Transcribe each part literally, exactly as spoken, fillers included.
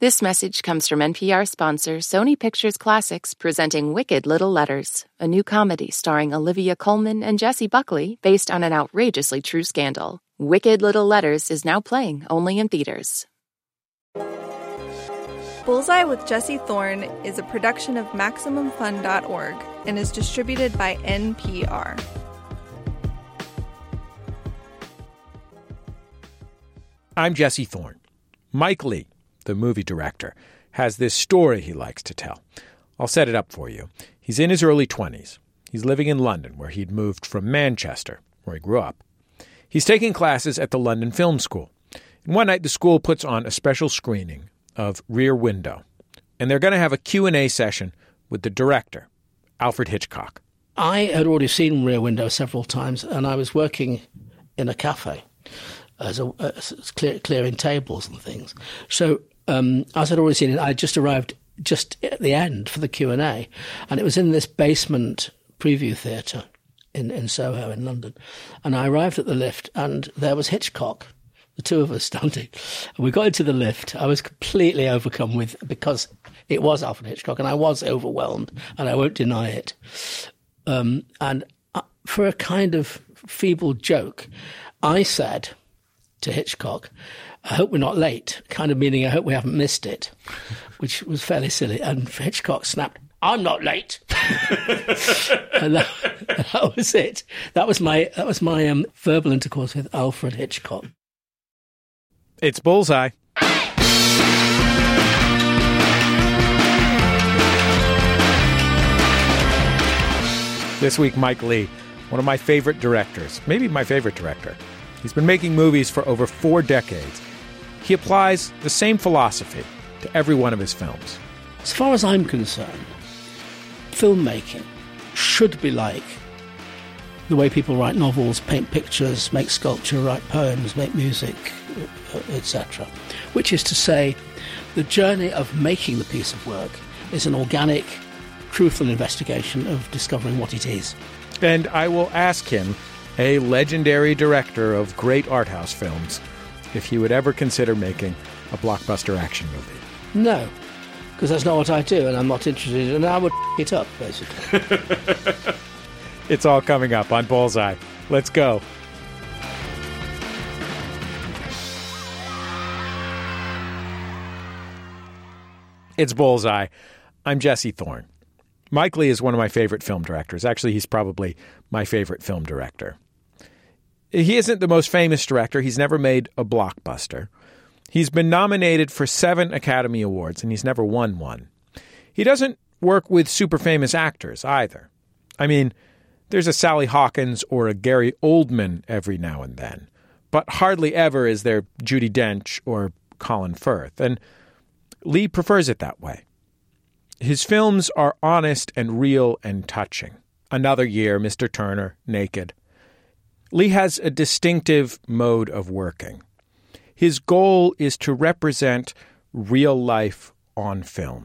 This message comes from N P R sponsor Sony Pictures Classics presenting Wicked Little Letters, a new comedy starring Olivia Colman and Jessie Buckley based on an outrageously true scandal. Wicked Little Letters is now playing only in theaters. Bullseye with Jesse Thorne is a production of Maximum Fun dot org and is distributed by N P R. I'm Jesse Thorne. Mike Leigh, the movie director, has this story he likes to tell. I'll set it up for you. He's in his early twenties. He's living in London, where he'd moved from Manchester, where he grew up. He's taking classes at the London Film School. And one night, the school puts on a special screening of Rear Window, and they're going to have a Q and A session with the director, Alfred Hitchcock. I had already seen Rear Window several times, and I was working in a cafe as a as clear, clearing tables and things. So um, as I'd already seen it, I just arrived just at the end for the Q and A, and it was in this basement preview theatre in, in Soho in London. And I arrived at the lift, and there was Hitchcock, the two of us standing. And we got into the lift. I was completely overcome with, because it was Alfred Hitchcock, and I was overwhelmed, and I won't deny it. Um, and for a kind of feeble joke, I said to Hitchcock, I hope we're not late, kind of meaning I hope we haven't missed it, which was fairly silly. And Hitchcock snapped, I'm not late. And that, that was it. That was my that was my um, verbal intercourse with Alfred Hitchcock. It's Bullseye. This week, Mike Leigh, one of my favorite directors, maybe my favorite director. He's been making movies for over four decades. He applies the same philosophy to every one of his films. As far as I'm concerned, filmmaking should be like the way people write novels, paint pictures, make sculpture, write poems, make music, et cetera. Which is to say, the journey of making the piece of work is an organic, truthful investigation of discovering what it is. And I will ask him, a legendary director of great art house films, if he would ever consider making a blockbuster action movie. No, because that's not what I do, and I'm not interested in it, and I would f*** it up, basically. It's all coming up on Bullseye. Let's go. It's Bullseye. I'm Jesse Thorne. Mike Leigh is one of my favorite film directors. Actually, he's probably my favorite film director. He isn't the most famous director. He's never made a blockbuster. He's been nominated for seven Academy Awards, and he's never won one. He doesn't work with super famous actors either. I mean, there's a Sally Hawkins or a Gary Oldman every now and then, but hardly ever is there Judi Dench or Colin Firth, and Leigh prefers it that way. His films are honest and real and touching. Another Year, Mister Turner, Naked. Leigh has a distinctive mode of working. His goal is to represent real life on film.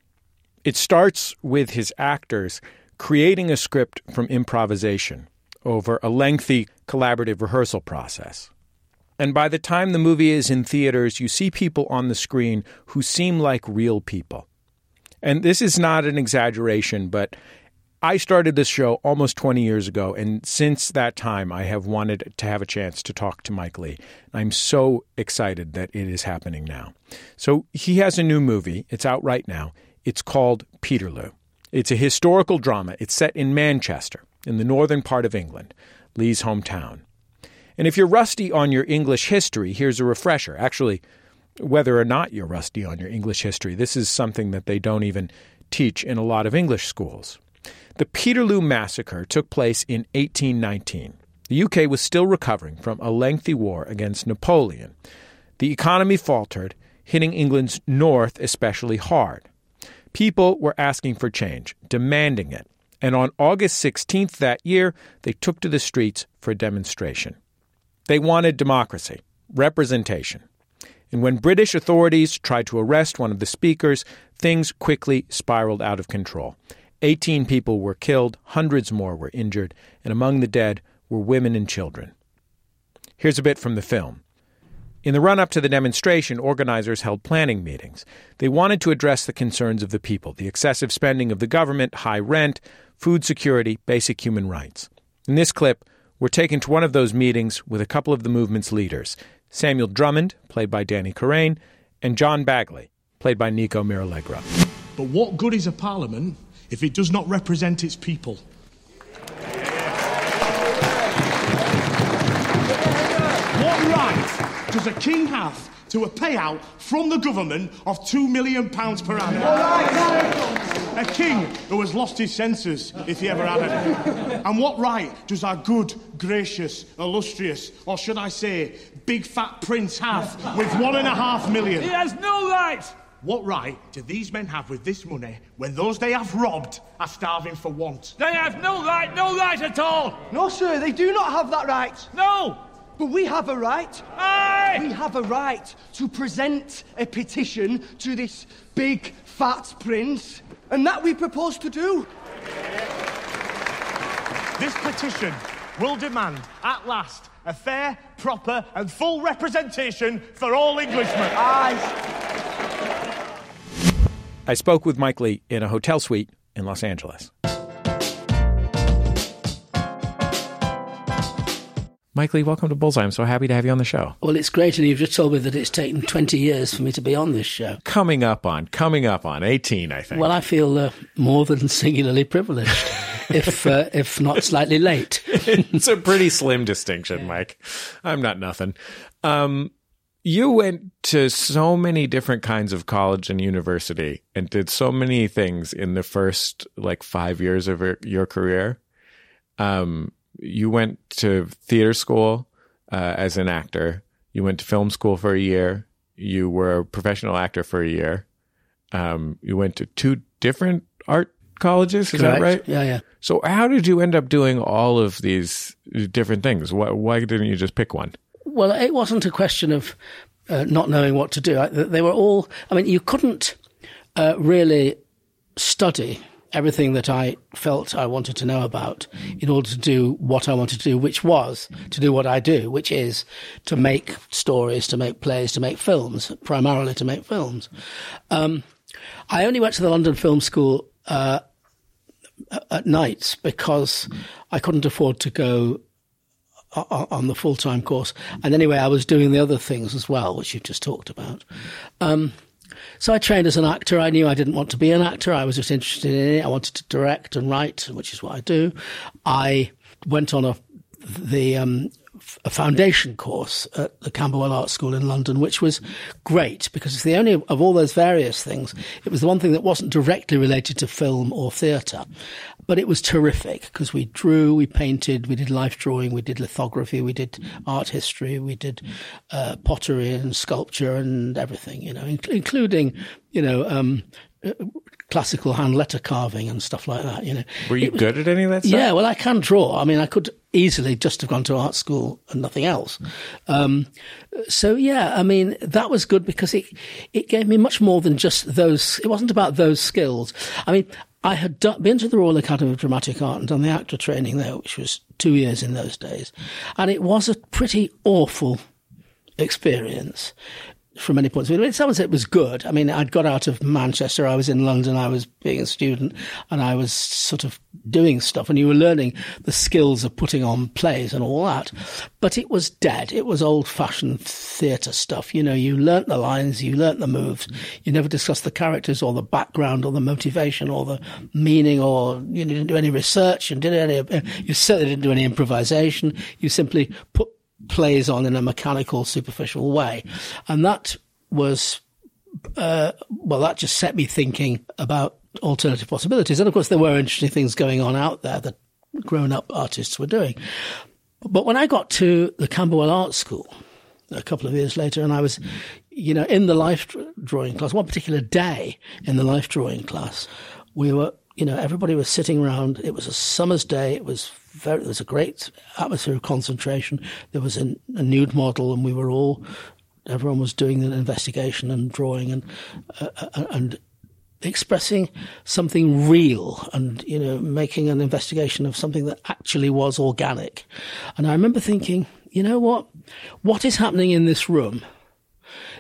It starts with his actors creating a script from improvisation over a lengthy collaborative rehearsal process. And by the time the movie is in theaters, you see people on the screen who seem like real people. And this is not an exaggeration, but I started this show almost twenty years ago, and since that time, I have wanted to have a chance to talk to Mike Leigh. I'm so excited that it is happening now. So he has a new movie. It's out right now. It's called Peterloo. It's a historical drama. It's set in Manchester, in the northern part of England, Leigh's hometown. And if you're rusty on your English history, here's a refresher. Actually, whether or not you're rusty on your English history, this is something that they don't even teach in a lot of English schools. The Peterloo Massacre took place in eighteen nineteen. The U K was still recovering from a lengthy war against Napoleon. The economy faltered, hitting England's north especially hard. People were asking for change, demanding it. And on August sixteenth that year, they took to the streets for a demonstration. They wanted democracy, representation. And when British authorities tried to arrest one of the speakers, things quickly spiraled out of control. Eighteen people were killed, hundreds more were injured, and among the dead were women and children. Here's a bit from the film. In the run-up to the demonstration, organizers held planning meetings. They wanted to address the concerns of the people, the excessive spending of the government, high rent, food security, basic human rights. In this clip, we're taken to one of those meetings with a couple of the movement's leaders, Samuel Drummond, played by Danny Carrane, and John Bagley, played by Nico Miralegro. But what good is a parliament if it does not represent its people? What right does a king have to a payout from the government of two million pounds per annum? A king who has lost his senses, if he ever had any. And what right does our good, gracious, illustrious, or should I say, big fat prince have with one and a half million? He has no right! What right do these men have with this money when those they have robbed are starving for want? They have no right, no right at all! No, sir, they do not have that right. No! But we have a right. Aye! We have a right to present a petition to this big, fat prince, and that we propose to do. This petition will demand, at last, a fair, proper and full representation for all Englishmen. Aye. I spoke with Mike Leigh in a hotel suite in Los Angeles. Mike Leigh, welcome to Bullseye. I'm so happy to have you on the show. Well, it's great, and you've just told me that it's taken twenty years for me to be on this show. Coming up on, coming up on, eighteen, I think. Well, I feel uh, more than singularly privileged, if uh, if not slightly late. It's a pretty slim distinction, Mike. I'm not nothing. Um, you went to so many different kinds of college and university and did so many things in the first, like, five years of your career. Um You went to theater school uh, as an actor. You went to film school for a year. You were a professional actor for a year. Um, you went to two different art colleges. Is Correct. that right? Yeah, yeah. So how did you end up doing all of these different things? Why, why didn't you just pick one? Well, it wasn't a question of uh, not knowing what to do. I, they were all, I mean, you couldn't uh, really study everything that I felt I wanted to know about in order to do what I wanted to do, which was to do what I do, which is to make stories, to make plays, to make films, primarily to make films. Um, I only went to the London Film School uh, at nights because I couldn't afford to go on the full-time course. And anyway, I was doing the other things as well, which you've just talked about. Um, So I trained as an actor. I knew I didn't want to be an actor. I was just interested in it. I wanted to direct and write, which is what I do. I went on a the um, a foundation course at the Camberwell Art School in London, which was great because it's the only of all those various things. It was the one thing that wasn't directly related to film or theatre, but it was terrific because we drew, we painted, we did life drawing, we did lithography, we did art history, we did uh, pottery and sculpture and everything, you know, in- including, you know, um, uh, classical hand letter carving and stuff like that, you know. Were you was, good at any of that stuff? Yeah, well, I can draw. I mean, I could easily just have gone to art school and nothing else. Um, so, yeah, I mean, that was good because it it gave me much more than just those. It wasn't about those skills. I mean, I had done, been to the Royal Academy of Dramatic Art and done the actor training there, which was two years in those days. And it was a pretty awful experience from many points of view. In some ways it was good. I mean, I'd got out of Manchester, I was in London, I was being a student, and I was sort of doing stuff, and you were learning the skills of putting on plays and all that. But it was dead. It was old-fashioned theatre stuff. You know, you learnt the lines, you learnt the moves. You never discussed the characters or the background or the motivation or the meaning, or you didn't do any research and did any, you certainly didn't do any improvisation. You simply put plays on in a mechanical, superficial way. And that was, uh, well, that just set me thinking about alternative possibilities. And of course, there were interesting things going on out there that grown-up artists were doing. But when I got to the Camberwell Art School a couple of years later, and I was, you know, in the life drawing class, one particular day in the life drawing class, we were, you know, everybody was sitting around. It was a summer's day. It was very, there was a great atmosphere of concentration. There was a, a nude model, and we were all, everyone was doing an investigation and drawing and uh, and expressing something real, and you know, making an investigation of something that actually was organic. And I remember thinking, you know what, what is happening in this room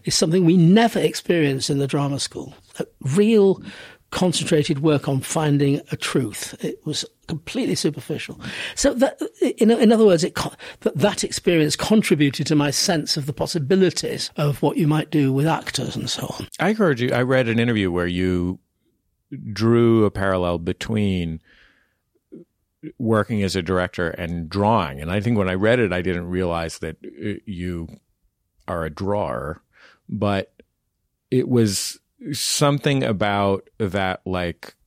is something we never experience in the drama school. A real concentrated work on finding a truth. It was completely superficial. So that, in, in other words, it, that, that experience contributed to my sense of the possibilities of what you might do with actors and so on. I heard you, I read an interview where you drew a parallel between working as a director and drawing. And I think when I read it, I didn't realize that you are a drawer, but it was something about that, like,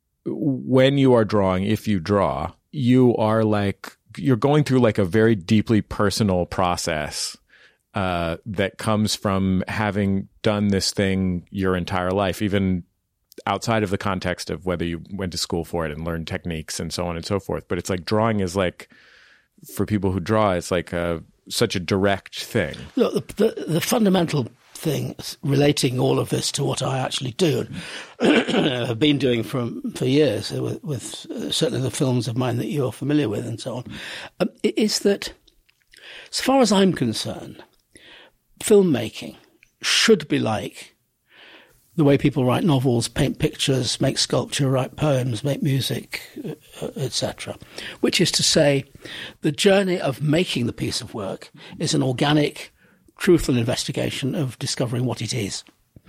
when you are drawing, if you draw, you are like, you're going through like a very deeply personal process uh, that comes from having done this thing your entire life, even outside of the context of whether you went to school for it and learned techniques and so on and so forth. But it's like drawing is like, for people who draw, it's like a, such a direct thing. Look, the, the, the fundamental thing relating all of this to what I actually do, and have been doing for, for years with, with uh, certainly the films of mine that you're familiar with and so on, um, is that, as far as I'm concerned, filmmaking should be like the way people write novels, paint pictures, make sculpture, write poems, make music, uh, et cetera. Which is to say, the journey of making the piece of work is an organic, truthful investigation of discovering what it is.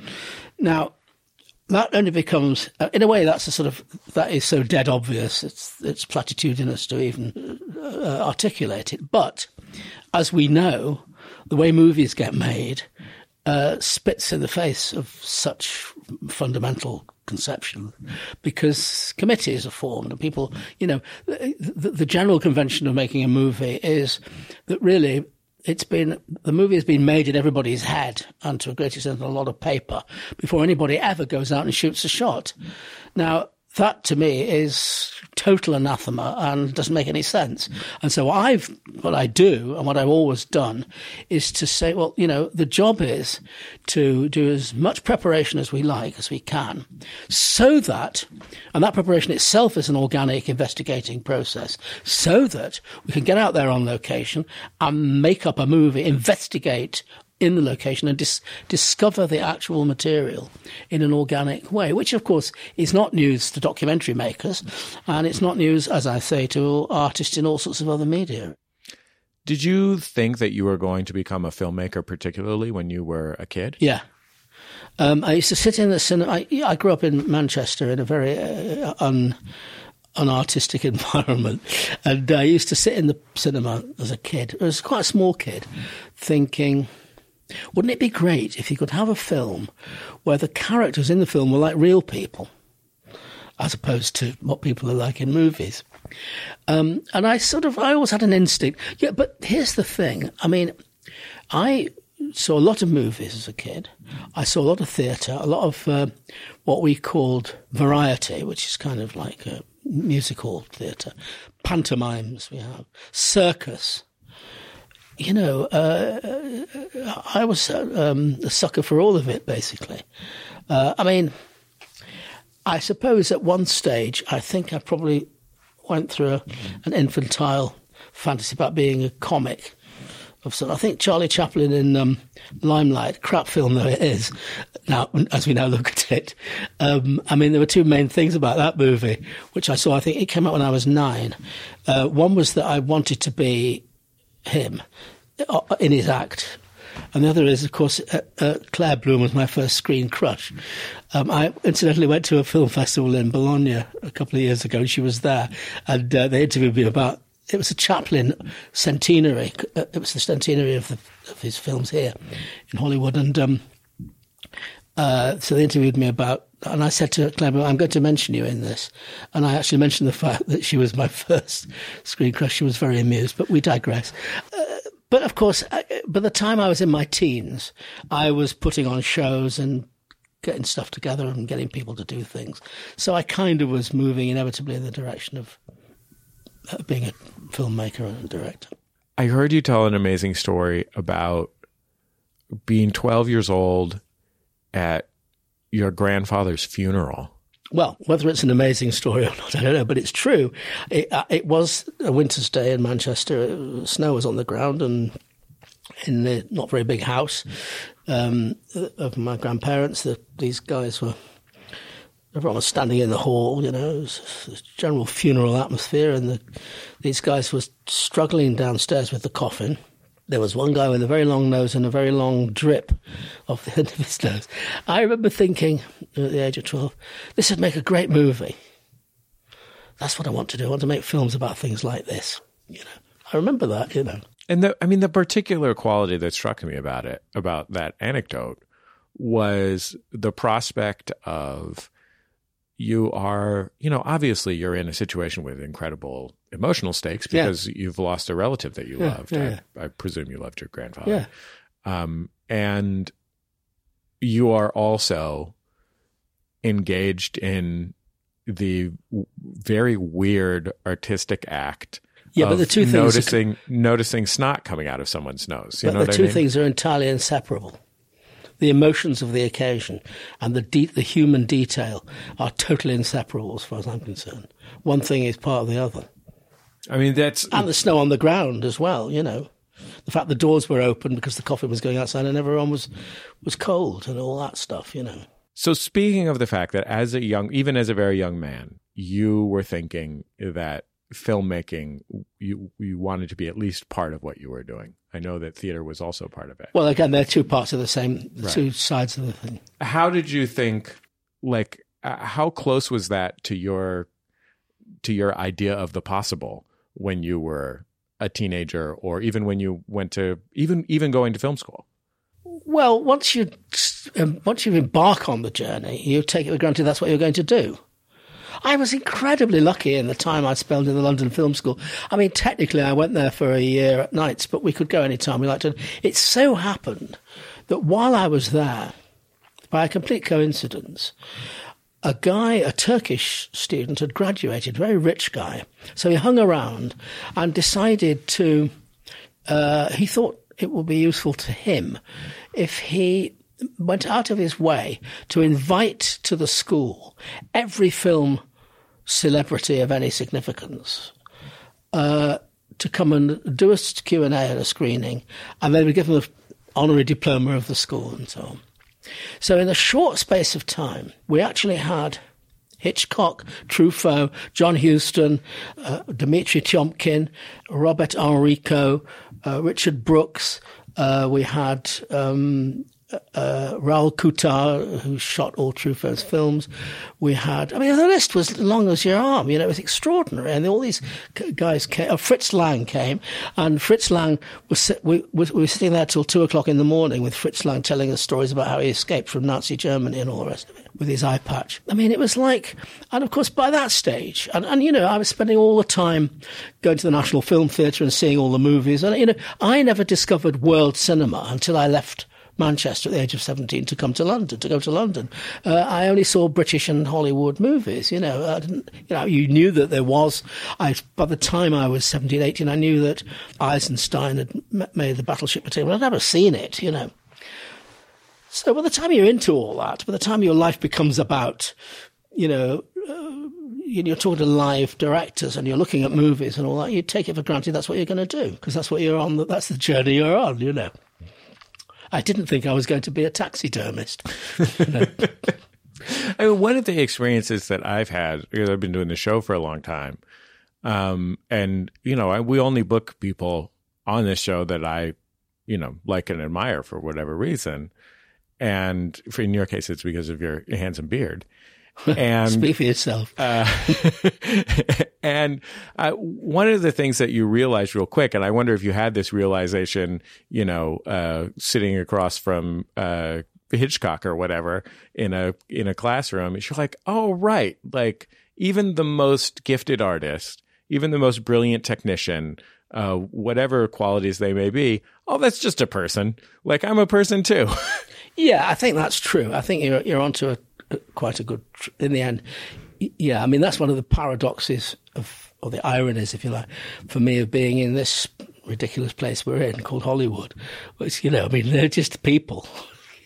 Now, that only becomes, uh, in a way, that's a sort of, that is so dead obvious, it's, it's platitudinous to even uh, articulate it. But, as we know, the way movies get made uh, spits in the face of such fundamental conception, because committees are formed and people, you know, the, the general convention of making a movie is that really it's been, the movie has been made in everybody's head and to a great extent on a lot of paper before anybody ever goes out and shoots a shot. Now, that to me is total anathema and doesn't make any sense. And so I've, what I do and what I've always done is to say, well, you know, the job is to do as much preparation as we like, as we can, so that, and that preparation itself is an organic investigating process, so that we can get out there on location and make up a movie, investigate in the location and dis- discover the actual material in an organic way, which, of course, is not news to documentary makers, and it's not news, as I say, to artists in all sorts of other media. Did you think that you were going to become a filmmaker, particularly when you were a kid? Yeah. Um, I used to sit in the cinema. I, I grew up in Manchester in a very uh, un, unartistic environment, and I used to sit in the cinema as a kid. I was quite a small kid, thinking, wouldn't it be great if you could have a film where the characters in the film were like real people, as opposed to what people are like in movies? Um, and I sort of, I always had an instinct. Yeah, but here's the thing. I mean, I saw a lot of movies as a kid. I saw a lot of theatre, a lot of uh, what we called variety, which is kind of like a musical theatre, pantomimes we have, circus. You know, uh, I was um, a sucker for all of it, basically. Uh, I mean, I suppose at one stage, I think I probably went through a, an infantile fantasy about being a comic of some. I think Charlie Chaplin in um, Limelight, crap film though it is, now as we now look at it. Um, I mean, there were two main things about that movie, which I saw. I think it came out when I was nine. Uh, one was that I wanted to be him in his act, and the other is, of course, uh, uh, Claire Bloom was my first screen crush. Um, I incidentally went to a film festival in Bologna a couple of years ago, and she was there, and uh, they interviewed me about, it was a Chaplin centenary, uh, it was the centenary of, the, of his films here in Hollywood, and um, uh, so they interviewed me about, and I said to Claire, I'm going to mention you in this. And I actually mentioned the fact that she was my first screen crush. She was very amused, but we digress. Uh, but of course, I, by the time I was in my teens, I was putting on shows and getting stuff together and getting people to do things. So I kind of was moving inevitably in the direction of uh, being a filmmaker and a director. I heard you tell an amazing story about being twelve years old at your grandfather's funeral. Well, whether it's an amazing story or not, I don't know, but it's true. It, uh, it was a winter's day in Manchester. Snow was on the ground, and in the not very big house um, of my grandparents. The, these guys were, everyone was standing in the hall, you know, it was a general funeral atmosphere, and the, these guys were struggling downstairs with the coffin. There was one guy with a very long nose and a very long drip off the end of his nose. I remember thinking at the age of twelve, this would make a great movie. That's what I want to do. I want to make films about things like this. You know, I remember that, you know. And the, I mean, the particular quality that struck me about it, about that anecdote, was the prospect of you are, you know, obviously you're in a situation with incredible emotional stakes because yeah. you've lost a relative that you yeah, loved. Yeah, yeah. I, I presume you loved your grandfather. Yeah. Um, and you are also engaged in the very weird artistic act yeah, of but the two noticing, things are, noticing snot coming out of someone's nose. You but know the what two I mean? things are entirely inseparable. The emotions of the occasion and the de- the human detail are totally inseparable as far as I'm concerned. One thing is part of the other. I mean, that's... And the snow on the ground as well, you know. The fact the doors were open because the coffin was going outside and everyone was, was cold and all that stuff, you know. So speaking of the fact that as a young, even as a very young man, you were thinking that filmmaking, you you wanted to be at least part of what you were doing. I know that theater was also part of it. Well, again, they're two parts of the same, Right. two sides of the thing. How did you think, like, uh, how close was that to your to your idea of the possible when you were a teenager, or even when you went to, even even going to film school? Well, once you um, once you embark on the journey, you take it for granted that's what you're going to do. I was incredibly lucky in the time I spent in the London Film School. I mean, technically, I went there for a year at nights, but we could go any time we liked to. It so happened that while I was there, by a complete coincidence, a guy, a Turkish student, had graduated, very rich guy. So he hung around and decided to, uh, he thought it would be useful to him if he went out of his way to invite to the school every film celebrity of any significance uh, to come and do a Q and A and a screening, and then we give them an honorary diploma of the school and so on. So in a short space of time, we actually had Hitchcock, Truffaut, John Huston, uh, Dmitry Tiomkin, Robert Enrico, uh, Richard Brooks. Uh, we had um, uh, Raoul Coutard, who shot all Truffaut's films. We had, I mean, the list was as long as your arm, you know, it was extraordinary. And all these guys came, oh, Fritz Lang came, and Fritz Lang was, we, we were sitting there till two o'clock in the morning with Fritz Lang telling us stories about how he escaped from Nazi Germany and all the rest of it with his eye patch. I mean, it was like, and of course, by that stage, and, and you know, I was spending all the time going to the National Film Theatre and seeing all the movies. And, you know, I never discovered world cinema until I left Manchester at the age of seventeen to come to London, to go to London. Uh, I only saw British and Hollywood movies, you know. I didn't, you know, you knew that there was, I, by the time I was seventeen, eighteen, I knew that Eisenstein had made the Battleship Potemkin. I'd never seen it, you know. So by the time you're into all that, by the time your life becomes about, you know, uh, you're talking to live directors and you're looking at movies and all that, you take it for granted that's what you're going to do, because that's what you're on, that's the journey you're on, you know. I didn't think I was going to be a taxidermist. You know? I mean, one of the experiences that I've had, because I've been doing the show for a long time, um, and, you know, I, we only book people on this show that I, you know, like and admire for whatever reason. And for, in your case, it's because of your handsome beard. And speak for yourself. Uh, and uh, one of the things that you realize real quick, and I wonder if you had this realization, you know, uh, sitting across from uh, Hitchcock or whatever in a in a classroom, is you're like, oh right, like even the most gifted artist, even the most brilliant technician, uh, whatever qualities they may be, oh, that's just a person. Like I'm a person too. Yeah, I think that's true. I think you're you're onto a quite a good, in the end. Yeah, I mean, that's one of the paradoxes of, or the ironies, if you like, for me, of being in this ridiculous place we're in called Hollywood. Which, you know, I mean, they're just people.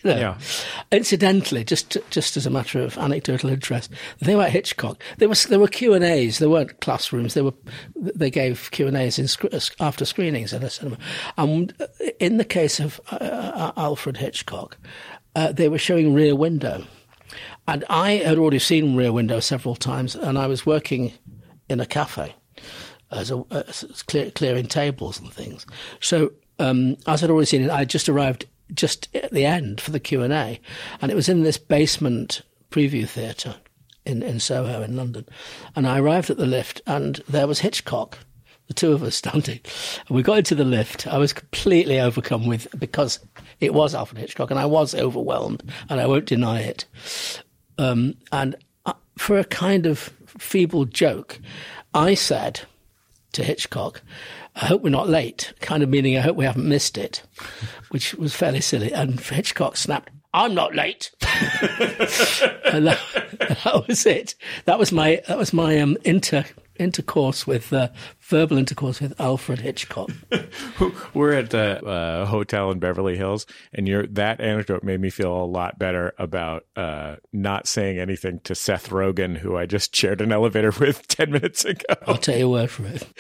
You know? Yeah. Incidentally, just just as a matter of anecdotal interest, the thing about Hitchcock, there was there were Q and A's. There weren't classrooms. There were they gave Q and A's in after screenings at a cinema. And in the case of uh, Alfred Hitchcock, uh, they were showing Rear Window, and I had already seen Rear Window several times, and I was working in a cafe as a as clear, clearing tables and things. So um, as I'd already seen it, I just arrived just at the end for the Q and A, and it was in this basement preview theatre in, in Soho in London. And I arrived at the lift, and there was Hitchcock, the two of us standing. And we got into the lift. I was completely overcome with, because it was Alfred Hitchcock, and I was overwhelmed, and I won't deny it. Um, and for a kind of feeble joke, I said to Hitchcock, I hope we're not late, kind of meaning I hope we haven't missed it, which was fairly silly. And Hitchcock snapped, I'm not late. And that, that was it. That was my that was my um, inter intercourse with uh, verbal intercourse with Alfred Hitchcock. We're at the uh, hotel in Beverly Hills, and your that anecdote made me feel a lot better about uh, not saying anything to Seth Rogen, who I just shared an elevator with ten minutes ago. I'll take your word for it.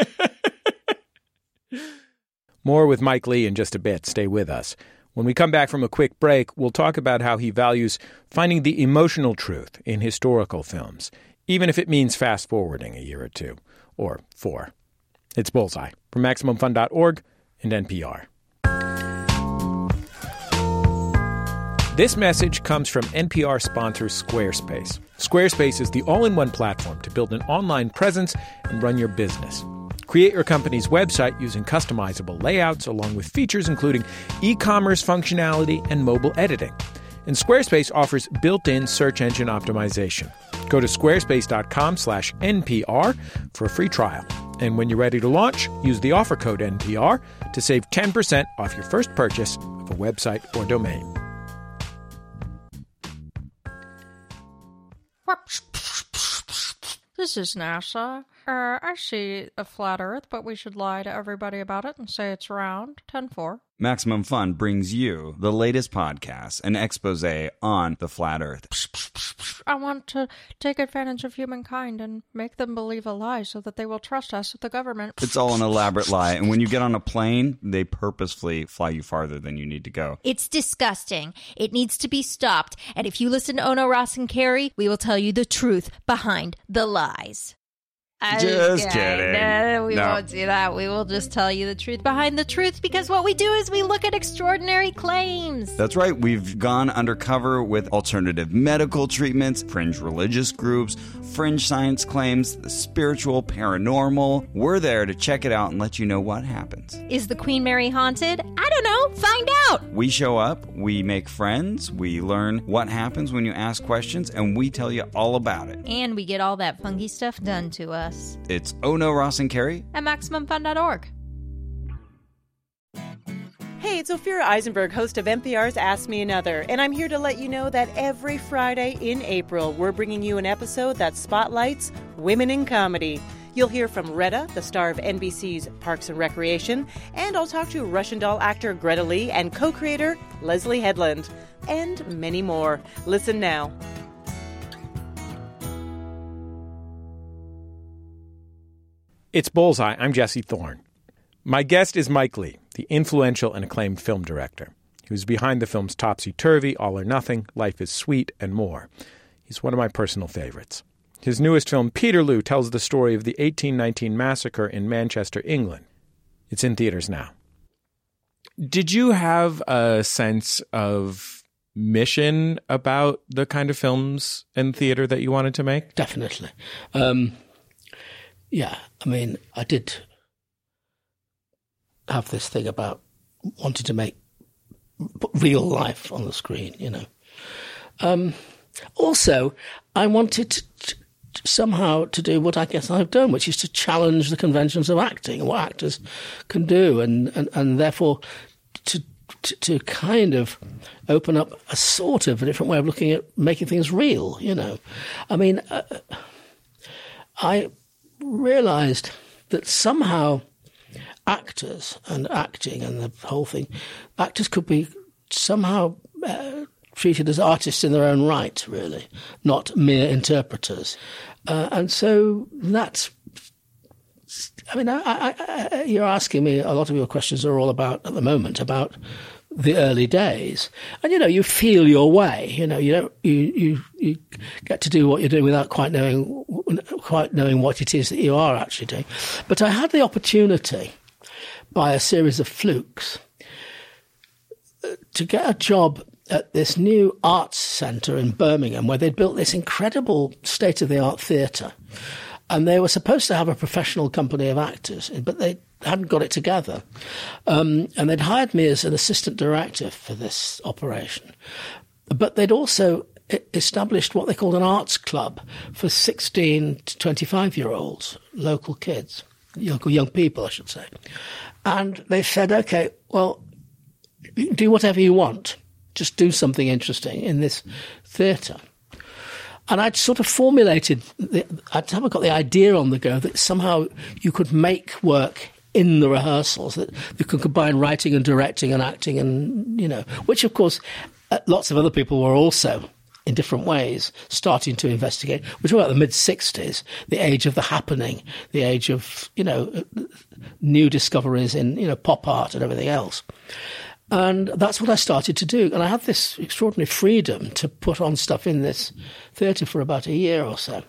More with Mike Leigh in just a bit. Stay with us. When we come back from a quick break, we'll talk about how he values finding the emotional truth in historical films, even if it means fast-forwarding a year or two, or four. It's Bullseye from Maximum Fun dot org and N P R. This message comes from N P R sponsor Squarespace. Squarespace is the all-in-one platform to build an online presence and run your business. Create your company's website using customizable layouts along with features including e-commerce functionality and mobile editing. And Squarespace offers built-in search engine optimization. Go to squarespace.com slash NPR for a free trial. And when you're ready to launch, use the offer code N P R to save ten percent off your first purchase of a website or domain. This is NASA. Uh, I see a flat Earth, but we should lie to everybody about it and say it's round. ten four. Maximum Fun brings you the latest podcast, an expose on the flat Earth. I want to take advantage of humankind and make them believe a lie so that they will trust us with the government. It's all an elaborate lie, and when you get on a plane, they purposefully fly you farther than you need to go. It's disgusting. It needs to be stopped. And if you listen to Ono, Ross, and Carrie, we will tell you the truth behind the lies. Just Okay, kidding. No, we No. won't do that. We will just tell you the truth behind the truth, because what we do is we look at extraordinary claims. That's right. We've gone undercover with alternative medical treatments, fringe religious groups, fringe science claims, the spiritual, paranormal. We're there to check it out and let you know what happens. Is the Queen Mary haunted? I don't know. Find out. We show up, we make friends, we learn what happens when you ask questions, and we tell you all about it. And we get all that funky stuff done to us. It's Ono, Ross, and Carrie At Maximum Fun dot org. Hey, it's Ophira Eisenberg, host of N P R's Ask Me Another, and I'm here to let you know that every Friday in April, we're bringing you an episode that spotlights women in comedy. You'll hear from Retta, the star of N B C's Parks and Recreation, and I'll talk to Russian doll actor Greta Lee and co-creator Leslie Headland, and many more. Listen now. It's Bullseye. I'm Jesse Thorne. My guest is Mike Leigh, the influential and acclaimed film director. He was behind the films Topsy-Turvy, All or Nothing, Life is Sweet, and more. He's one of my personal favorites. His newest film, Peterloo, tells the story of the eighteen nineteen massacre in Manchester, England. It's in theaters now. Did you have a sense of mission about the kind of films and theater that you wanted to make? Definitely. Um, yeah, I mean, I did have this thing about wanting to make real life on the screen, you know. Um, also, I wanted to, to, somehow to do what I guess I've done, which is to challenge the conventions of acting and what actors can do, and, and, and therefore to, to to kind of open up a sort of a different way of looking at making things real, you know. I mean, uh, I realised that somehow actors and acting and the whole thing, actors could be somehow uh, treated as artists in their own right, really, not mere interpreters. Uh, and so that's, I mean, I, I, I, you're asking me, a lot of your questions are all about, at the moment, about the early days. And, you know, you feel your way. You know, you don't, you, you, you get to do what you're doing without quite knowing, quite knowing what it is that you are actually doing. But I had the opportunity, by a series of flukes, to get a job at this new arts centre in Birmingham, where they'd built this incredible state-of-the-art theatre. And they were supposed to have a professional company of actors, but they hadn't got it together. Um, and they'd hired me as an assistant director for this operation. But they'd also established what they called an arts club for sixteen to twenty-five-year-olds, local kids, local young people, I should say. And they said, OK, well, do whatever you want. Just do something interesting in this theatre. And I'd sort of formulated, the, I'd got the idea on the go that somehow you could make work in the rehearsals, that you could combine writing and directing and acting and, you know, which, of course, uh, lots of other people were also, in different ways, starting to investigate. We're talking about the mid-sixties, the age of the happening, the age of, you know, new discoveries in, you know, pop art and everything else. And that's what I started to do. And I had this extraordinary freedom to put on stuff in this theatre for about a year or so.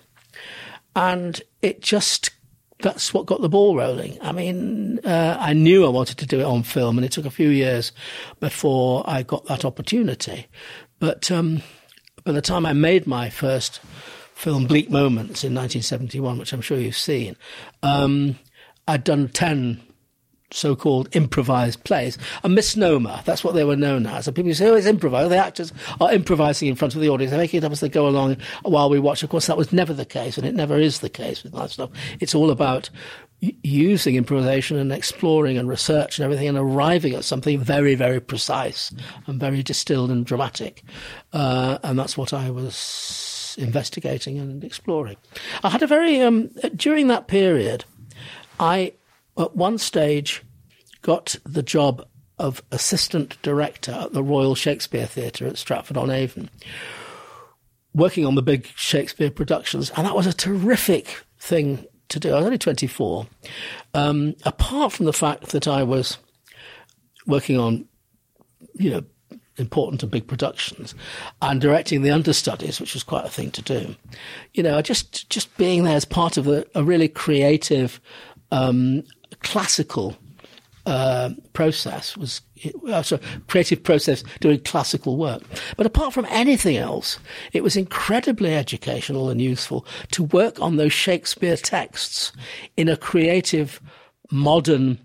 And it just, that's what got the ball rolling. I mean, uh, I knew I wanted to do it on film, and it took a few years before I got that opportunity. But um, by the time I made my first film, Bleak Moments, in nineteen seventy-one, which I'm sure you've seen, um, I'd done ten so-called improvised plays. A misnomer, that's what they were known as. And people say, oh, it's improvised. The actors are improvising in front of the audience. They make it up as they go along while we watch. Of course, that was never the case, and it never is the case with that stuff. It's all about using improvisation and exploring and research and everything and arriving at something very, very precise and very distilled and dramatic. Uh, and that's what I was investigating and exploring. I had a very, um, during that period, I, at one stage, got the job of assistant director at the Royal Shakespeare Theatre at Stratford-on-Avon, working on the big Shakespeare productions. And that was a terrific thing to do. I was only twenty-four. Um, apart from the fact that I was working on, you know, important and big productions and directing the understudies, which was quite a thing to do. You know, just just being there as part of a, a really creative, um, classical uh, process was uh, sorry, creative process doing classical work. But apart from anything else, it was incredibly educational and useful to work on those Shakespeare texts in a creative, modern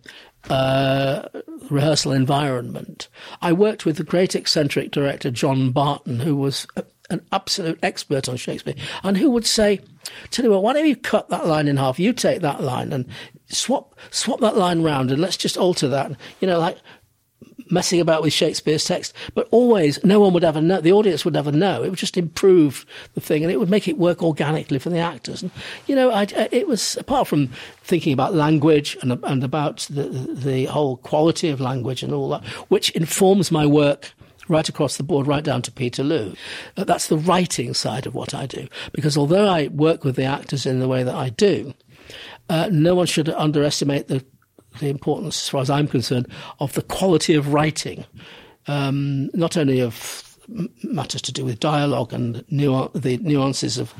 uh, rehearsal environment. I worked with the great eccentric director John Barton, who was a, an absolute expert on Shakespeare, and who would say, tell you what, why don't you cut that line in half? You take that line and swap swap that line round, and let's just alter that. You know, like messing about with Shakespeare's text. But always, no one would ever know. The audience would never know. It would just improve the thing, and it would make it work organically for the actors. And, you know, I, it was, apart from thinking about language and, and about the, the whole quality of language and all that, which informs my work right across the board, right down to Peterloo. That's the writing side of what I do. Because although I work with the actors in the way that I do, uh, no one should underestimate the the importance, as far as I'm concerned, of the quality of writing, um, not only of matters to do with dialogue and nu- the nuances of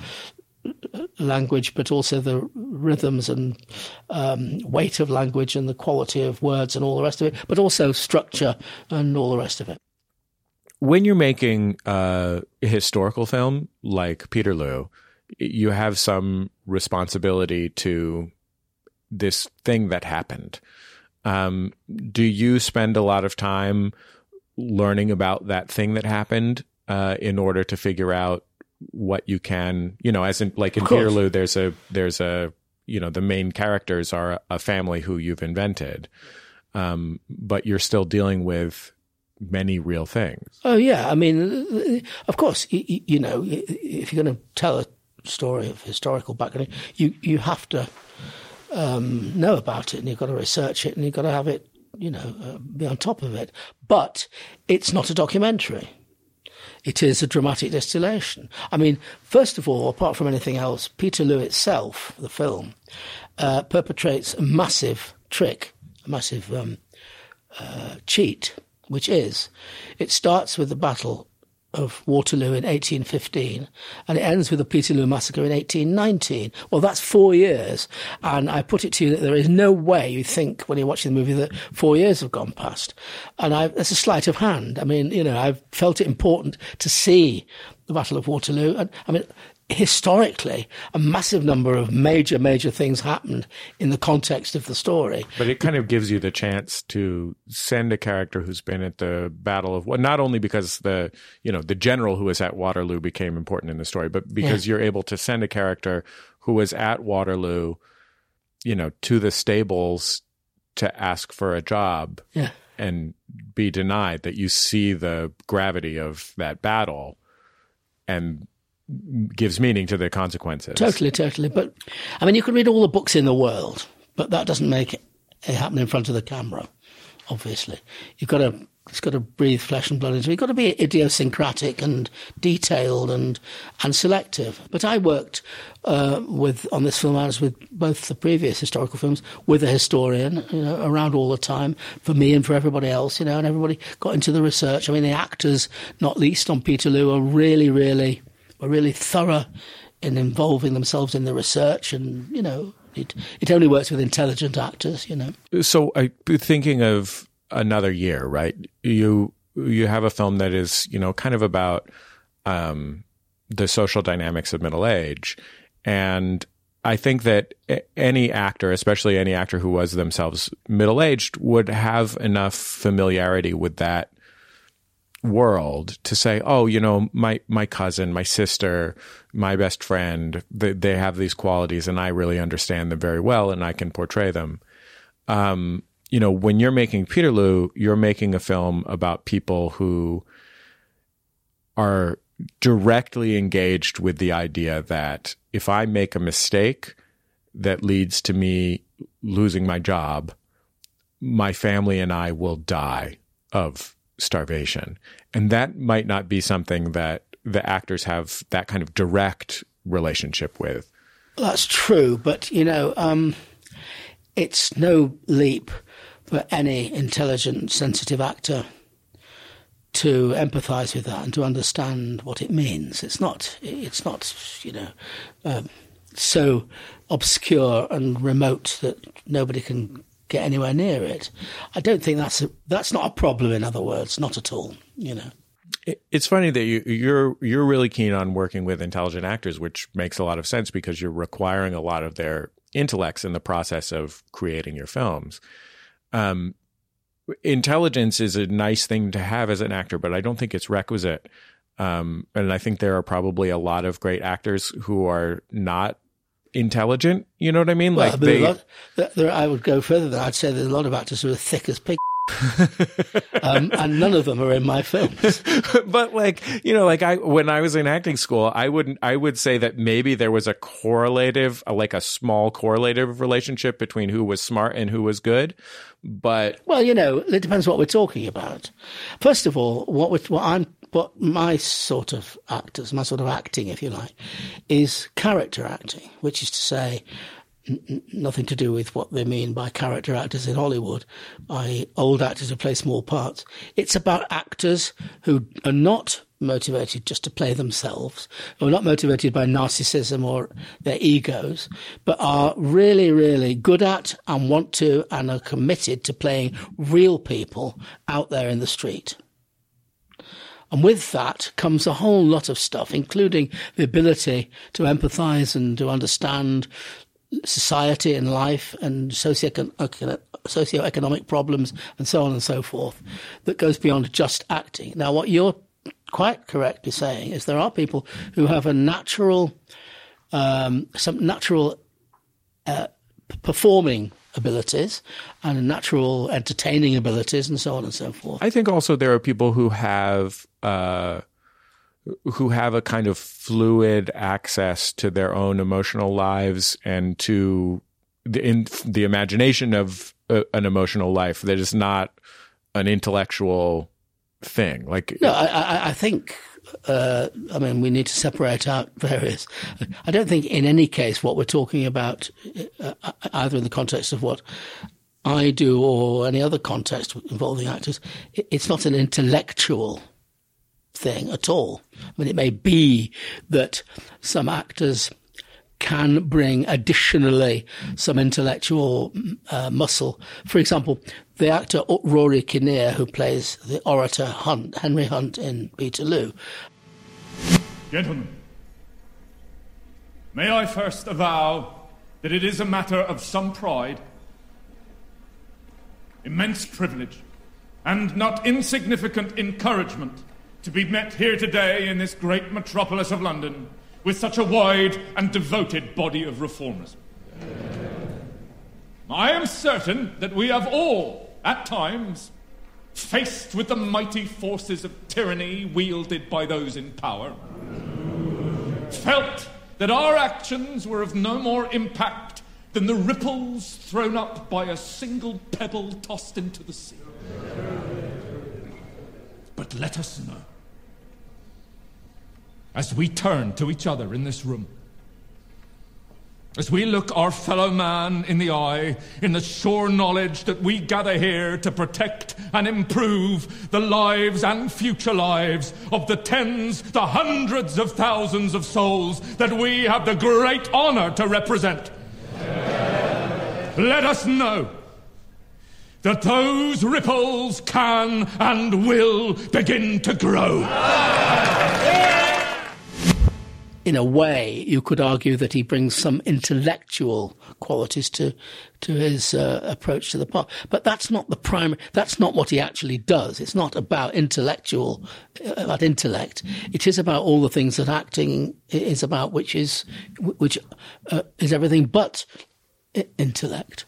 language, but also the rhythms and um, weight of language and the quality of words and all the rest of it, but also structure and all the rest of it. When you're making uh, a historical film like Peterloo, you have some responsibility to this thing that happened. Um, do you spend a lot of time learning about that thing that happened uh, in order to figure out what you can, you know, as in like in Peterloo, there's a, there's a, you know, the main characters are a family who you've invented, um, but you're still dealing with many real things. Oh, yeah. I mean, of course, you, you know, if you're going to tell a story of historical background, you, you have to Um, know about it, and you've got to research it, and you've got to have it, you know, uh, be on top of it. But it's not a documentary. it is a dramatic distillation. I mean, first of all, apart from anything else, Peterloo itself, the film, uh, perpetrates a massive trick, a massive um, uh, cheat, which is it starts with the Battle of Waterloo in eighteen fifteen, and it ends with the Peterloo Massacre in eighteen nineteen. Well, that's four years, and I put it to you that there is no way you think when you're watching the movie that four years have gone past. And I, that's a sleight of hand. I mean, you know, I've felt it important to see the Battle of Waterloo, and I mean, historically, a massive number of major, major things happened in the context of the story. But it kind of gives you the chance to send a character who's been at the Battle of, well, not only because the, you know, the general who was at Waterloo became important in the story, but because yeah. you're able to send a character who was at Waterloo, you know, to the stables to ask for a job yeah. and be denied, that you see the gravity of that battle and gives meaning to the consequences. Totally, totally. But, I mean, you can read all the books in the world, but that doesn't make it, it happen in front of the camera, obviously. You've got to, it's got to breathe flesh and blood into it. You've got to be idiosyncratic and detailed and and selective. But I worked uh, with on this film, as with both the previous historical films, with a historian, you know, around all the time, for me and for everybody else, you know, and everybody got into the research. I mean, the actors, not least on Peterloo, are really, really... were really thorough in involving themselves in the research, and, you know, it it only works with intelligent actors, you know. So I thinking of Another Year, right? You you have a film that is, you know, kind of about um, the social dynamics of middle age, and I think that any actor, especially any actor who was themselves middle-aged, would have enough familiarity with that world to say, oh, you know, my my cousin, my sister, my best friend, they, they have these qualities and I really understand them very well and I can portray them. Um, you know, when you're making Peterloo, you're making a film about people who are directly engaged with the idea that if I make a mistake that leads to me losing my job, my family and I will die of starvation. And that might not be something that the actors have that kind of direct relationship with. That's true, but, you know, um, it's no leap for any intelligent, sensitive actor to empathise with that and to understand what it means. It's not, it's not, you know, um, so obscure and remote that nobody can get anywhere near it. I don't think that's a, that's not a problem. In other words, not at all. You know, it's funny that you, you're you're really keen on working with intelligent actors, which makes a lot of sense because you're requiring a lot of their intellects in the process of creating your films. Um, intelligence is a nice thing to have as an actor, but I don't think it's requisite. Um, and I think there are probably a lot of great actors who are not intelligent, you know what I mean? Well, like they, lot, there, I would go further than I'd say there's a lot of actors who are thick as pig, um, and none of them are in my films. But like, you know, like I when I was in acting school, I wouldn't. I would say that maybe there was a correlative, like a small correlative relationship between who was smart and who was good. But well, you know, it depends what we're talking about. First of all, what we're, what I'm. What my sort of actors, my sort of acting, if you like, is character acting, which is to say n- nothing to do with what they mean by character actors in Hollywood, by old actors who play small parts. It's about actors who are not motivated just to play themselves, who are not motivated by narcissism or their egos, but are really, really good at and want to and are committed to playing real people out there in the street. And with that comes a whole lot of stuff, including the ability to empathise and to understand society and life and socio- socioeconomic problems and so on and so forth, that goes beyond just acting. Now, what you're quite correctly saying is there are people who have a natural, um, some natural uh, performing abilities and natural entertaining abilities and so on and so forth. I think also there are people who have uh, who have a kind of fluid access to their own emotional lives and to the, in, the imagination of a, an emotional life that is not an intellectual thing. Like no, I, I, I think uh, I mean, we need to separate out various. I don't think in any case what we're talking about, uh, either in the context of what I do or any other context involving actors, it's not an intellectual thing at all. I mean, it may be that some actors can bring additionally some intellectual uh, muscle. For example, the actor Rory Kinnear, who plays the orator Hunt, Henry Hunt in Peterloo. Gentlemen, may I first avow that it is a matter of some pride, immense privilege, and not insignificant encouragement to be met here today in this great metropolis of London with such a wide and devoted body of reformers. I am certain that we have all, at times, faced with the mighty forces of tyranny wielded by those in power, felt that our actions were of no more impact than the ripples thrown up by a single pebble tossed into the sea. But let us know, as we turn to each other in this room, as we look our fellow man in the eye, in the sure knowledge that we gather here to protect and improve the lives and future lives of the tens, the hundreds of thousands of souls that we have the great honor to represent. Yeah. Let us know that those ripples can and will begin to grow. Yeah. In a way, you could argue that he brings some intellectual qualities to to his uh, approach to the part. But that's not the primary. That's not what he actually does. It's not about intellectual, about intellect. It is about all the things that acting is about, which is which uh, is everything but intellect.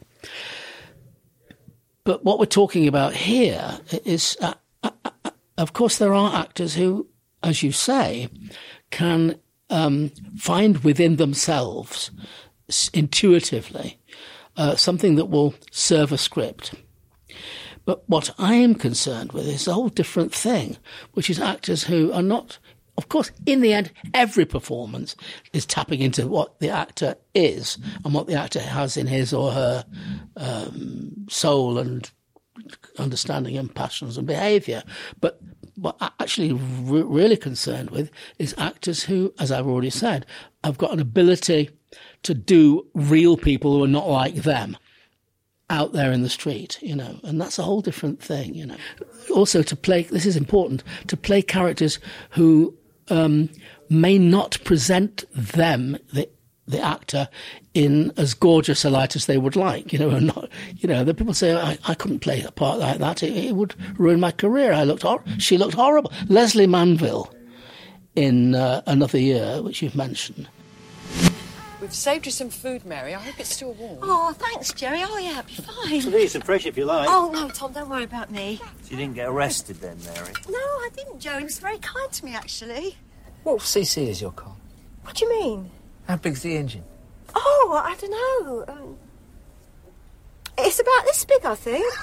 But what we're talking about here is, uh, uh, uh, of course, there are actors who, as you say, can Um, find within themselves intuitively uh, something that will serve a script. But what I am concerned with is a whole different thing, which is actors who are not, of course, in the end, every performance is tapping into what the actor is and what the actor has in his or her um, soul and understanding and passions and behaviour. But what I'm actually re- really concerned with is actors who, as I've already said, have got an ability to do real people who are not like them out there in the street, you know, and that's a whole different thing, you know. Also to play, this is important, to play characters who um, may not present them, the the actor, in as gorgeous a light as they would like, you know, and not, you know, the people say, I, I couldn't play a part like that. It, it would ruin my career. I looked, hor- she looked horrible. Leslie Manville in uh, Another Year, which you've mentioned. We've saved you some food, Mary. I hope it's still warm. Oh, thanks, Jerry. Oh, yeah, it'll be fine. Well, it's fresh if you like. Oh, no, Tom, don't worry about me. So you didn't get arrested then, Mary? No, I didn't, Joe. He was very kind to me, actually. What C C is your car? What do you mean? How big's the engine? Oh, I don't know. Um, it's about this big, I think.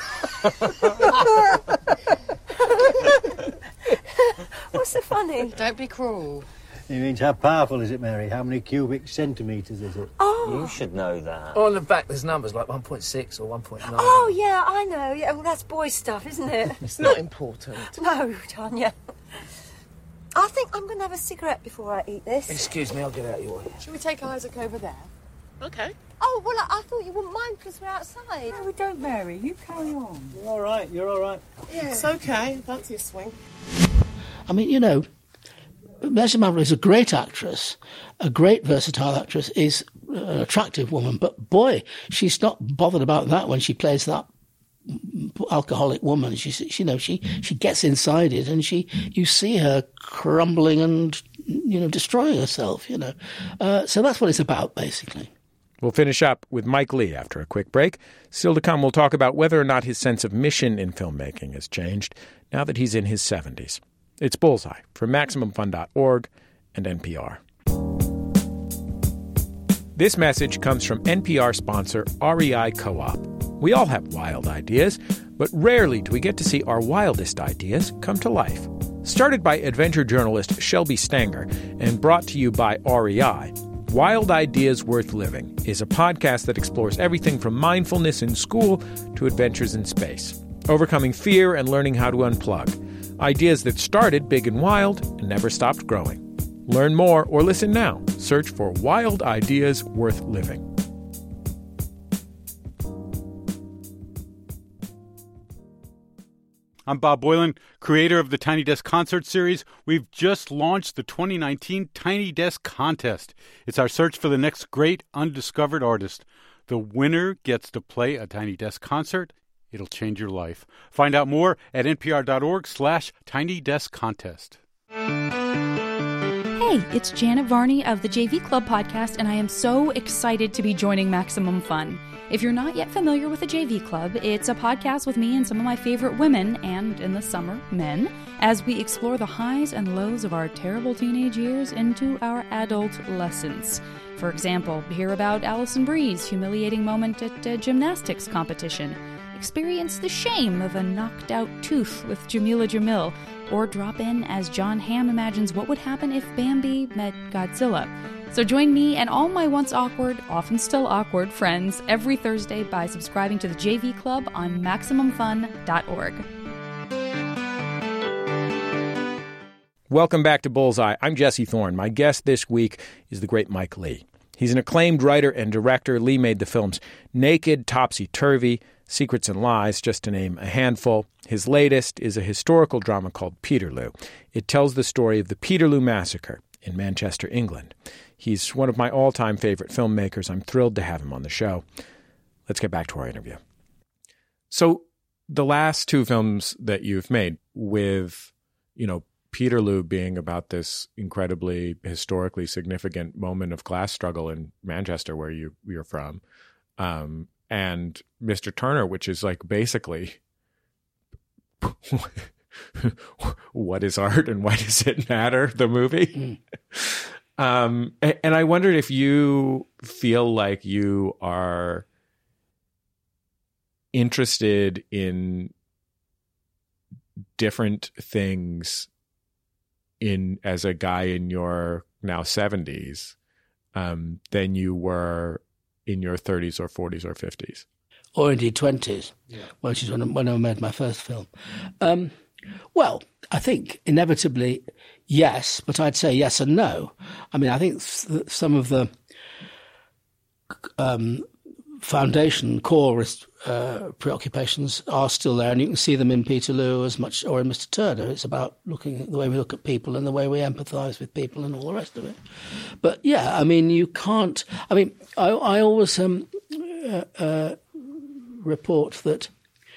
What's so funny? Don't be cruel. You mean how powerful is it, Mary? How many cubic centimetres is it? Oh. You should know that. Oh, on the back there's numbers like one point six or one point nine. Oh, yeah, I know. Yeah, well, that's boy stuff, isn't it? It's not important. No, Tanya. I think I'm going to have a cigarette before I eat this. Excuse me, I'll get out your way. Shall we take Isaac over there? Okay. Oh, well, I, I thought you wouldn't mind because we're outside. No, we don't, Mary. You carry on. You're all right, you're all right. Yeah. It's okay. Fancy a swing. I mean, you know, Leslie Manville is a great actress, a great versatile actress, is an attractive woman, but boy, she's not bothered about that when she plays that alcoholic woman. She, she you know, she, she gets inside it and she, you see her crumbling and, you know, destroying herself, you know. Uh, so that's what it's about, basically. We'll finish up with Mike Leigh after a quick break. Still to come, we'll talk about whether or not his sense of mission in filmmaking has changed now that he's in his seventies. It's Bullseye from Maximum Fun dot org and N P R. This message comes from N P R sponsor R E I Co-op. We all have wild ideas, but rarely do we get to see our wildest ideas come to life. Started by adventure journalist Shelby Stanger and brought to you by R E I, Wild Ideas Worth Living is a podcast that explores everything from mindfulness in school to adventures in space, overcoming fear and learning how to unplug. Ideas that started big and wild and never stopped growing. Learn more or listen now. Search for Wild Ideas Worth Living. I'm Bob Boylan, creator of the Tiny Desk Concert Series. We've just launched the twenty nineteen Tiny Desk Contest. It's our search for the next great undiscovered artist. The winner gets to play a Tiny Desk concert. It'll change your life. Find out more at npr.org slash Tiny Desk Contest. Hey, it's Janet Varney of the J V Club podcast, and I am so excited to be joining Maximum Fun. If you're not yet familiar with the J V Club, it's a podcast with me and some of my favorite women, and in the summer, men, as we explore the highs and lows of our terrible teenage years into our adult lessons. For example, hear about Allison Bree's humiliating moment at a gymnastics competition, experience the shame of a knocked-out tooth with Jamila Jamil, or drop in as John Hamm imagines what would happen if Bambi met Godzilla. So join me and all my once awkward, often still awkward friends every Thursday by subscribing to the J V Club on Maximum Fun dot org. Welcome back to Bullseye. I'm Jesse Thorne. My guest this week is the great Mike Leigh. He's an acclaimed writer and director. Leigh made the films Naked, Topsy-Turvy, Secrets and Lies, just to name a handful. His latest is a historical drama called Peterloo. It tells the story of the Peterloo Massacre in Manchester, England. He's one of my all-time favorite filmmakers. I'm thrilled to have him on the show. Let's get back to our interview. So the last two films that you've made with, you know, Peterloo being about this incredibly historically significant moment of class struggle in Manchester, where you, you're from, um, and Mister Turner, which is like basically what is art and why does it matter, the movie. Mm. um, and, and I wondered if you feel like you are interested in different things in as a guy in your now seventies um, than you were in your thirties or forties or fifties. Or indeed twenties, yeah. which is when, when I made my first film. Um, well, I think inevitably, yes, but I'd say yes and no. I mean, I think some of the um, foundation, core uh, preoccupations are still there, and you can see them in Peterloo as much, or in Mister Turner. It's about looking at the way we look at people and the way we empathise with people and all the rest of it. But yeah, I mean, you can't. I mean, I, I always um, uh, uh, report that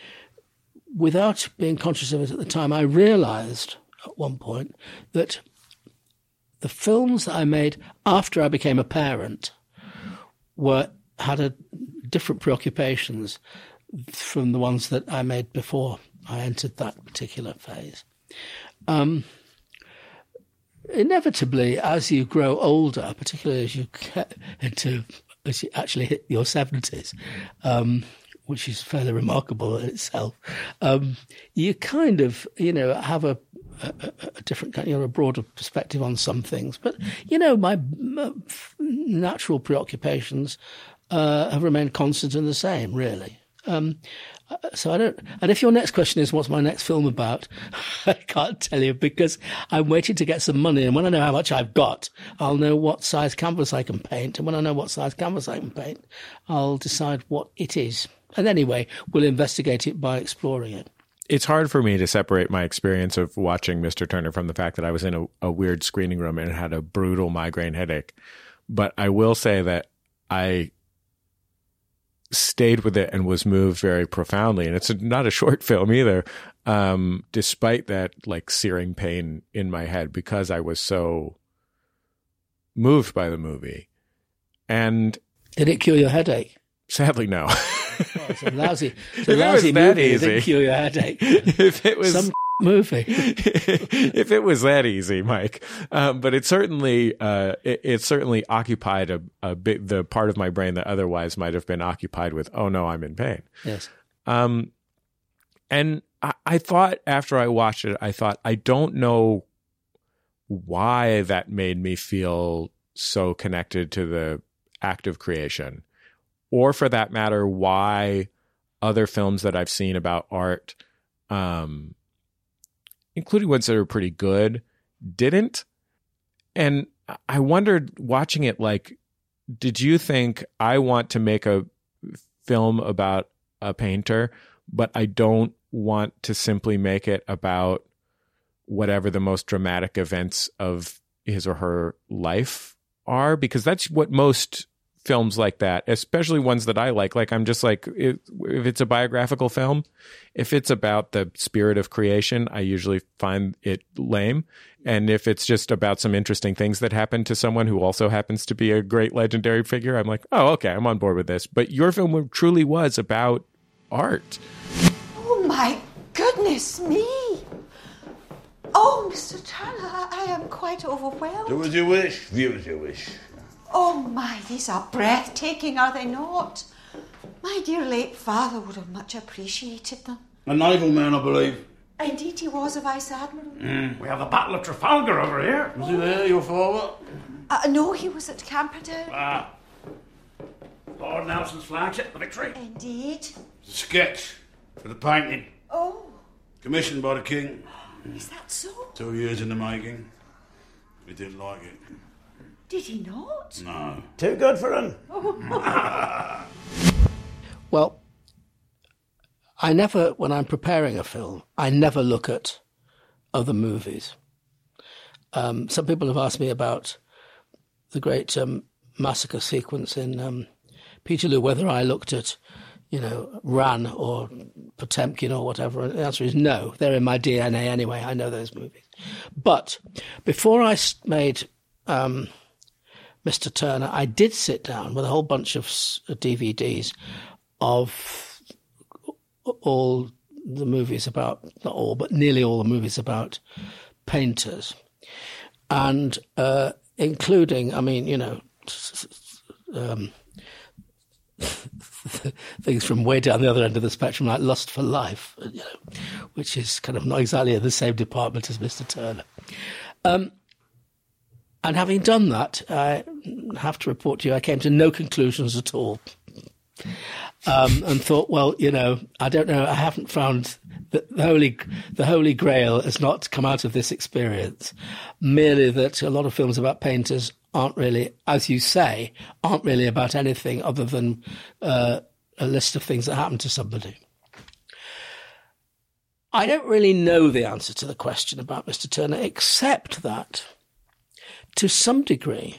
without being conscious of it at the time, I realised at one point that the films that I made after I became a parent were had a different preoccupations from the ones that I made before I entered that particular phase. Um, inevitably, as you grow older, particularly as you get into, as you actually hit your seventies, um, which is fairly remarkable in itself, um, you kind of, you know, have a, a, a different kind, you know, a broader perspective on some things. But, you know, my, my natural preoccupations Uh, have remained constant and the same, really. Um, so I don't. And if your next question is, what's my next film about? I can't tell you, because I'm waiting to get some money. And when I know how much I've got, I'll know what size canvas I can paint. And when I know what size canvas I can paint, I'll decide what it is. And anyway, we'll investigate it by exploring it. It's hard for me to separate my experience of watching Mister Turner from the fact that I was in a, a weird screening room and had a brutal migraine headache. But I will say that I stayed with it and was moved very profoundly. And it's not a short film either, um, despite that like searing pain in my head, because I was so moved by the movie. And did it cure your headache? Sadly, no. Oh, it's a lousy, it's a lousy movie. It didn't cure your headache. If it was some movie, if it was that easy, Mike. Um, but it certainly, uh, it, it certainly occupied a, a bit the part of my brain that otherwise might have been occupied with, oh no, I'm in pain. Yes. Um, and I, I thought after I watched it, I thought, I don't know why that made me feel so connected to the act of creation, or for that matter, why other films that I've seen about art, um, including ones that are pretty good, didn't. And I wondered watching it, like, did you think I want to make a film about a painter, but I don't want to simply make it about whatever the most dramatic events of his or her life are? Because that's what most films like that, especially ones that I like, like I'm just like, if, if it's a biographical film, if it's about the spirit of creation, I usually find it lame. And if it's just about some interesting things that happen to someone who also happens to be a great legendary figure, I'm like, oh, okay, I'm on board with this. But your film truly was about art. Oh, my goodness me. Oh, Mister Turner, I, I am quite overwhelmed. Do as you wish, view as you wish. Oh, my, these are breathtaking, are they not? My dear late father would have much appreciated them. A naval man, I believe. Indeed he was, a Vice-Admiral. Mm. We have the Battle of Trafalgar over here. Was he there, your father? Uh, no, he was at Camperdown. Ah. Lord Nelson's flagship, the Victory. Indeed. It's a sketch for the painting. Oh. Commissioned by the King. Is that so? Two years in the making. He didn't like it. Did he not? No. Too good for him. Oh. Well, I never, when I'm preparing a film, I never look at other movies. Um, some people have asked me about the great um, massacre sequence in um, Peterloo, whether I looked at, you know, Ran or Potemkin or whatever. And the answer is no. They're in my D N A anyway. I know those movies. But before I made um, Mister Turner, I did sit down with a whole bunch of D V Ds of all the movies about, not all, but nearly all the movies about painters. And uh, including, I mean, you know, um, things from way down the other end of the spectrum, like Lust for Life, you know, which is kind of not exactly in the same department as Mister Turner. Um, and having done that, I have to report to you, I came to no conclusions at all. Um, and thought, well, you know, I don't know, I haven't found the, the holy the holy grail has not come out of this experience. Merely that a lot of films about painters aren't really, as you say, aren't really about anything other than uh, a list of things that happened to somebody. I don't really know the answer to the question about Mister Turner, except that, to some degree,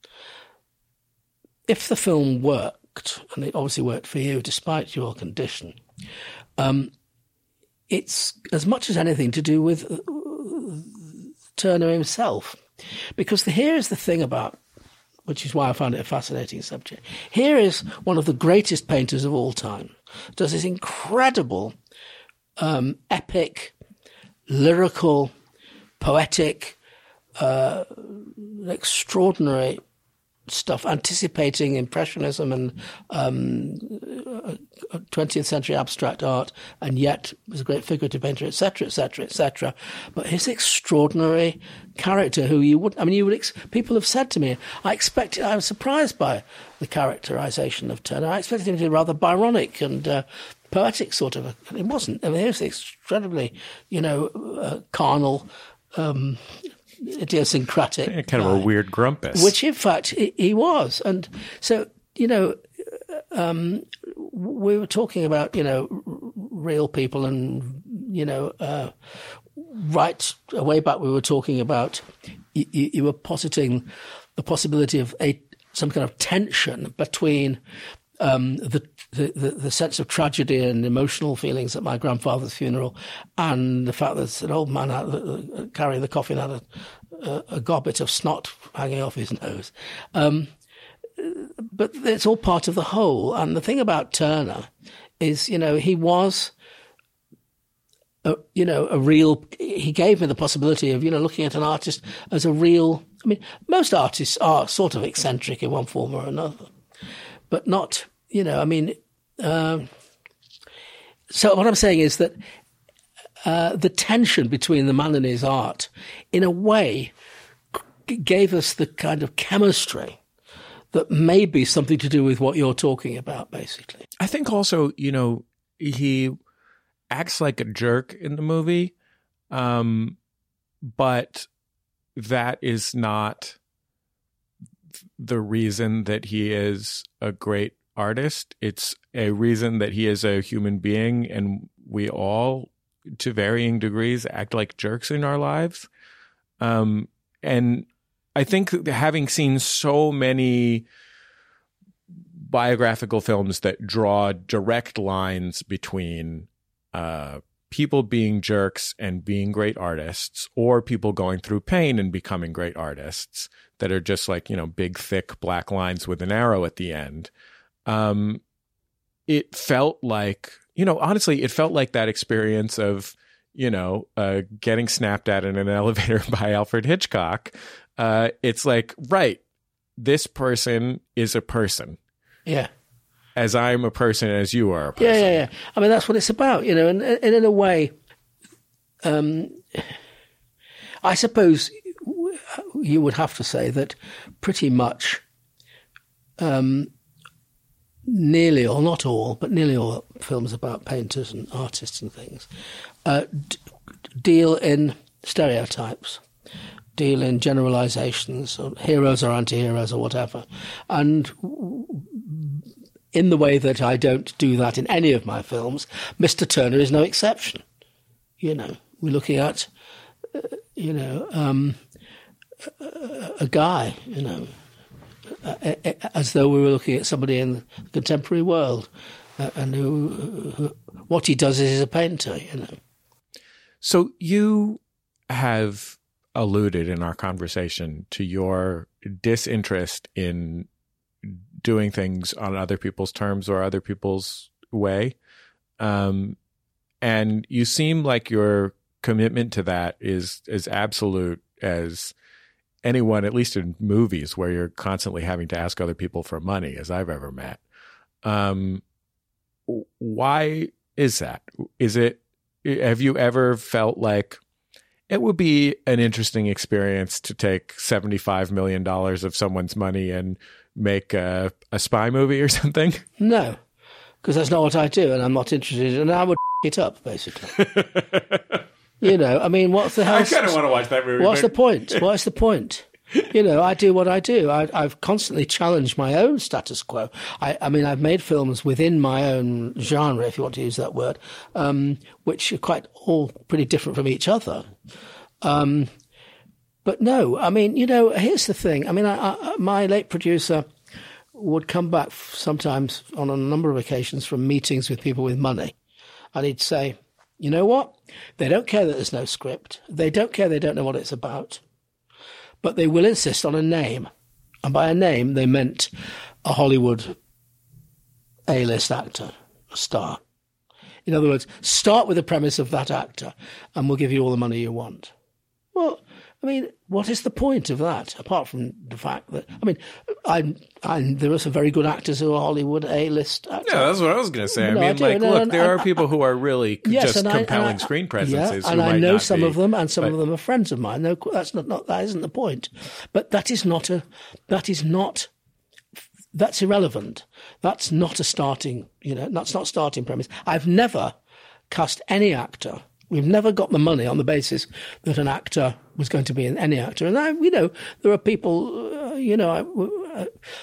if the film worked, and it obviously worked for you despite your condition, um, it's as much as anything to do with Turner himself. Because the, here is the thing about, which is why I found it a fascinating subject. Here is one of the greatest painters of all time, does this incredible, um, epic, lyrical, poetic, uh, extraordinary stuff, anticipating Impressionism and um, twentieth century abstract art, and yet was a great figurative painter, et cetera, et cetera, et cetera. But his extraordinary character, who you would, I mean, you would, ex- people have said to me, I expected, I was surprised by the characterization of Turner. I expected him to be rather Byronic and uh, poetic sort of, and it wasn't. I mean, he was extremely, you know, uh, carnal, um, idiosyncratic, yeah, kind of a weird grumpus, which in fact he, he was. And so, you know, um, we were talking about, you know, real people, and you know, uh, right way back we were talking about, you, you were positing the possibility of a some kind of tension between um, the, the the sense of tragedy and emotional feelings at my grandfather's funeral, and the fact that an old man had, uh, carrying the coffin had a, a, a gobbet of snot hanging off his nose. Um, but it's all part of the whole. And the thing about Turner is, you know, he was, a, you know, a real. He gave me the possibility of, you know, looking at an artist as a real. I mean, most artists are sort of eccentric in one form or another, but not, you know, I mean, um, so what I'm saying is that uh, the tension between the man and his art, in a way, g- gave us the kind of chemistry that may be something to do with what you're talking about, basically. I think also, you know, he acts like a jerk in the movie, um, but that is not the reason that he is a great artist. It's a reason that he is a human being, and we all, to varying degrees, act like jerks in our lives. Um, and I think having seen so many biographical films that draw direct lines between uh, people being jerks and being great artists, or people going through pain and becoming great artists, that are just like, you know, big, thick black lines with an arrow at the end. Um, it felt like, you know, honestly, it felt like that experience of, you know, uh, getting snapped at in an elevator by Alfred Hitchcock. Uh, it's like, right, this person is a person. Yeah. As I'm a person, as you are a person. Yeah, yeah, yeah. I mean, that's what it's about, you know, and, and in a way, um, I suppose you would have to say that pretty much um, nearly all, not all, but nearly all films about painters and artists and things uh, d- deal in stereotypes, deal in generalizations, or heroes or anti-heroes or whatever. And in the way that I don't do that in any of my films, Mister Turner is no exception. You know, we're looking at, uh, you know, um, a, a guy, you know, uh, as though we were looking at somebody in the contemporary world, uh, and who, who, what he does is he's a painter, you know. So you have alluded in our conversation to your disinterest in doing things on other people's terms or other people's way. Um, and you seem like your commitment to that is as absolute as anyone, at least in movies where you're constantly having to ask other people for money, as I've ever met. Um, why is that? Is it, have you ever felt like it would be an interesting experience to take seventy-five million dollars of someone's money and make a, a spy movie or something? No, because that's not what I do, and I'm not interested, and I would it up, basically. You know, I mean, what's the hell? I kind of want to watch that movie. What's but... the point? What's the point? You know, I do what I do. I, I've constantly challenged my own status quo. I, I mean, I've made films within my own genre, if you want to use that word, um, which are quite all pretty different from each other. Um, but no, I mean, you know, here's the thing. I mean, I, I, my late producer would come back sometimes on a number of occasions from meetings with people with money, and he'd say, you know what? They don't care that there's no script. They don't care they don't know what it's about. But they will insist on a name. And by a name, they meant a Hollywood A-list actor, a star. In other words, start with the premise of that actor, and we'll give you all the money you want. Well, I mean, what is the point of that, apart from the fact that, I mean, I'm, I'm, there are some very good actors who are Hollywood A-list actors. Yeah, that's what I was going to say. I No, mean, I do. like, No, look, and- there and- are people who are really Yes, just and I- compelling and I- screen presences Yeah, who and I might know not some be, of them, and some but- of them are friends of mine. No, that's not, not that isn't the point. But that is not a that is not that's irrelevant. That's not a starting. You know, that's not starting premise. I've never cast any actor. We've never got the money on the basis that an actor was going to be in any actor. And I, you know, there are people. Uh, you know, I, uh,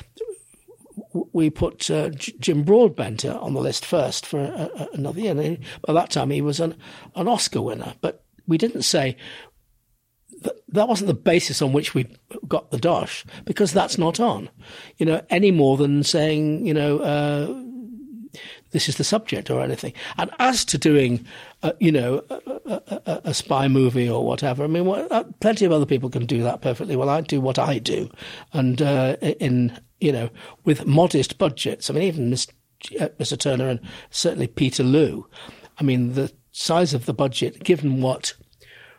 we put uh, Jim Broadbent on the list first for uh, another year. And he, by that time, he was an, an Oscar winner. But we didn't say that, that wasn't the basis on which we got the dosh, because that's not on, you know, any more than saying, you know, uh, this is the subject or anything. And as to doing, uh, you know, a, a, a spy movie or whatever, I mean, what, uh, plenty of other people can do that perfectly well. I do what I do. And uh, in, you know, with modest budgets, I mean, even Mister Turner and certainly Peter Liu, I mean, the size of the budget, given what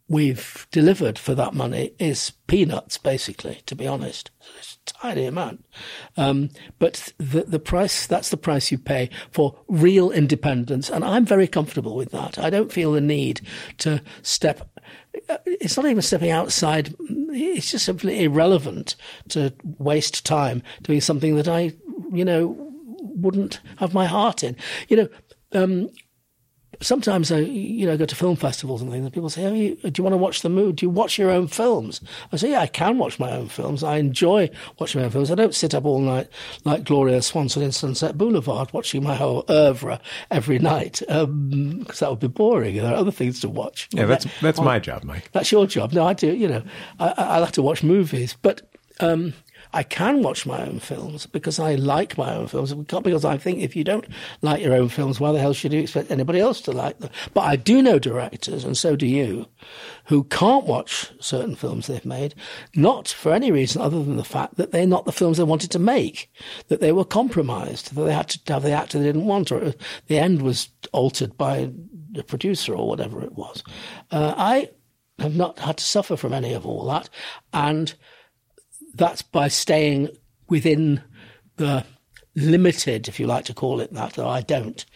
we've delivered for that money is peanuts, basically, to be honest. It's a tiny amount. Um, but the, the price, that's the price you pay for real independence. And I'm very comfortable with that. I don't feel the need to step, it's not even stepping outside. It's just simply irrelevant to waste time doing something that I, you know, wouldn't have my heart in. You know, um, sometimes I, you know, go to film festivals and things, and people say, oh, you, do you want to watch the movie? Do you watch your own films? I say, yeah, I can watch my own films. I enjoy watching my own films. I don't sit up all night like Gloria Swanson in Sunset Boulevard watching my whole oeuvre every night, because um, that would be boring. There are other things to watch. Yeah, that's that's my job, Mike. That's your job. No, I do, you know, I, I like to watch movies, but um, I can watch my own films because I like my own films. Because I think if you don't like your own films, why the hell should you expect anybody else to like them? But I do know directors, and so do you, who can't watch certain films they've made, not for any reason other than the fact that they're not the films they wanted to make, that they were compromised, that they had to have the actor they didn't want, or the end was altered by the producer or whatever it was. Uh, I have not had to suffer from any of all that, and that's by staying within the limited, if you like to call it that, though I don't,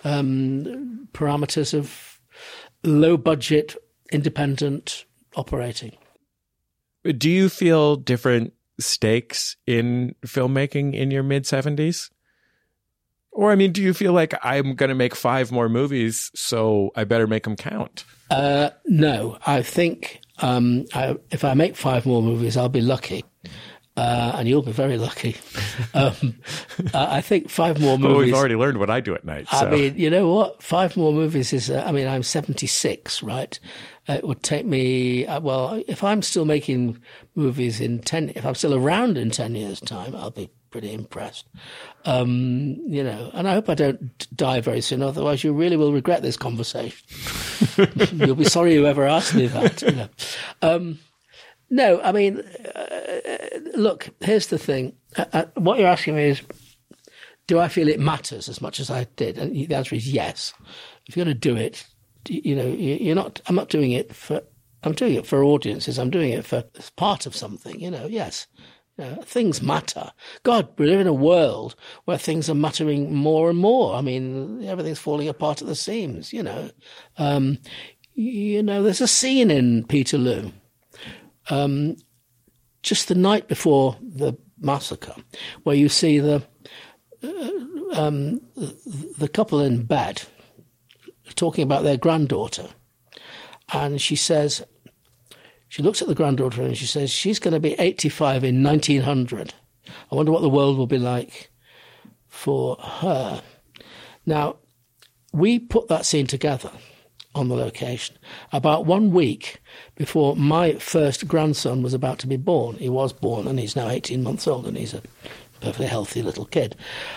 um, parameters of low-budget, independent operating. Do you feel different stakes in filmmaking in your mid-seventies? Or, I mean, do you feel like I'm going to make five more movies, so I better make them count? Uh, no, I think um, I, if I make five more movies, I'll be lucky. Uh, and you'll be very lucky. Um, uh, I think five more movies... Well, we've already learned what I do at night. So. I mean, you know what? Five more movies is... Uh, I mean, I'm seventy-six, right? Uh, it would take me... Uh, well, if I'm still making movies in ten... If I'm still around in ten years' time, I'll be pretty impressed. Um, you know, and I hope I don't die very soon, otherwise you really will regret this conversation. You'll be sorry you ever asked me that, you know. Um, no, I mean, uh, look, here's the thing. Uh, uh, what you're asking me is, do I feel it matters as much as I did? And the answer is yes. If you're going to do it, you know, you're not, I'm not doing it for, I'm doing it for audiences. I'm doing it for as part of something, you know, yes. You know, things matter. God, we live in a world where things are mattering more and more. I mean, everything's falling apart at the seams, you know. Um, you know, there's a scene in Peterloo, um, just the night before the massacre, where you see the uh, um, the couple in bed talking about their granddaughter. And she says... She looks at the granddaughter and she says, she's going to be eighty-five in nineteen hundred. I wonder what the world will be like for her. Now, we put that scene together on the location about one week before my first grandson was about to be born. He was born and he's now eighteen months old and he's a perfectly healthy little kid.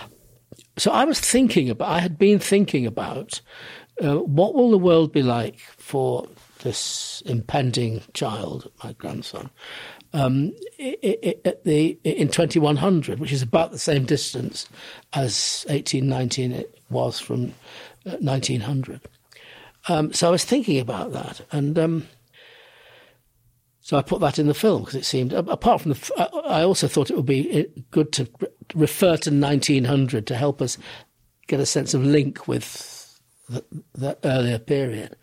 So I was thinking about, I had been thinking about uh, what will the world be like for this impending child, my grandson, um, it, it, it, the, in twenty-one hundred, which is about the same distance as eighteen nineteen it was from uh, nineteen hundred. Um, so I was thinking about that, and um, so I put that in the film because it seemed, apart from the, I also thought it would be good to refer to nineteen hundred to help us get a sense of link with the, the earlier period.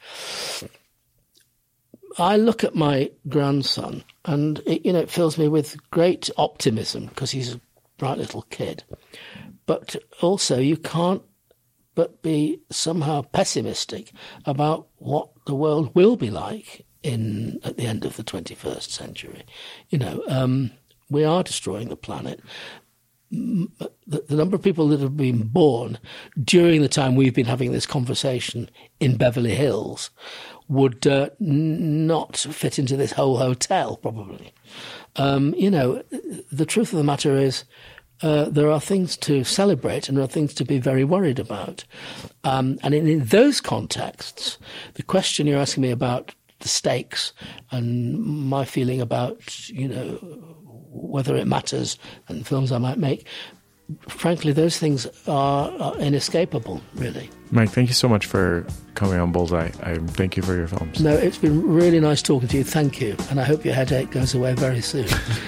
I look at my grandson and, it, you know, it fills me with great optimism because he's a bright little kid. But also you can't but be somehow pessimistic about what the world will be like in at the end of the twenty-first century. You know, um, we are destroying the planet. The, the number of people that have been born during the time we've been having this conversation in Beverly Hills would uh, n- not fit into this whole hotel, probably. Um, you know, the truth of the matter is uh, there are things to celebrate and there are things to be very worried about. Um, and in, in those contexts, the question you're asking me about the stakes and my feeling about, you know, whether it matters and films I might make, frankly, those things are, are inescapable, really. Mike, thank you so much for coming on Bullseye. I thank you for your films. No, it's been really nice talking to you. Thank you. And I hope your headache goes away very soon.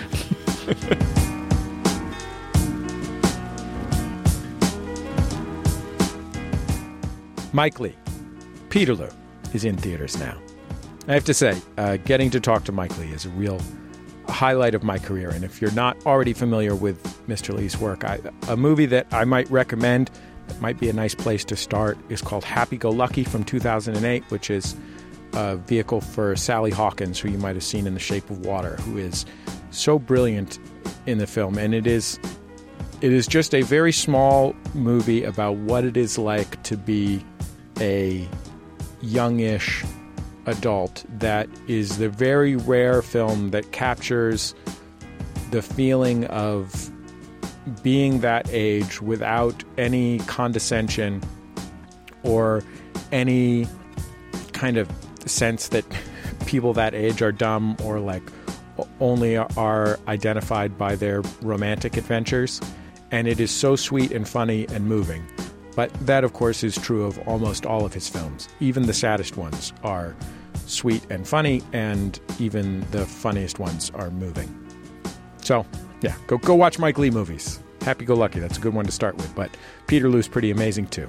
Mike Leigh, Peterloo, is in theaters now. I have to say, uh, getting to talk to Mike Leigh is a real highlight of my career. And if you're not already familiar with Mister Leigh's work, I, a movie that I might recommend that might be a nice place to start is called Happy Go Lucky from two thousand eight, which is a vehicle for Sally Hawkins, who you might have seen in The Shape of Water, who is so brilliant in the film. And it is it is just a very small movie about what it is like to be a youngish adult that is the very rare film that captures the feeling of being that age without any condescension or any kind of sense that people that age are dumb or like only are identified by their romantic adventures. And it is so sweet and funny and moving. But that, of course, is true of almost all of his films. Even the saddest ones are sweet and funny, and even the funniest ones are moving. So, yeah, go go watch Mike Leigh movies. Happy Go Lucky, that's a good one to start with. But Peterloo's pretty amazing, too.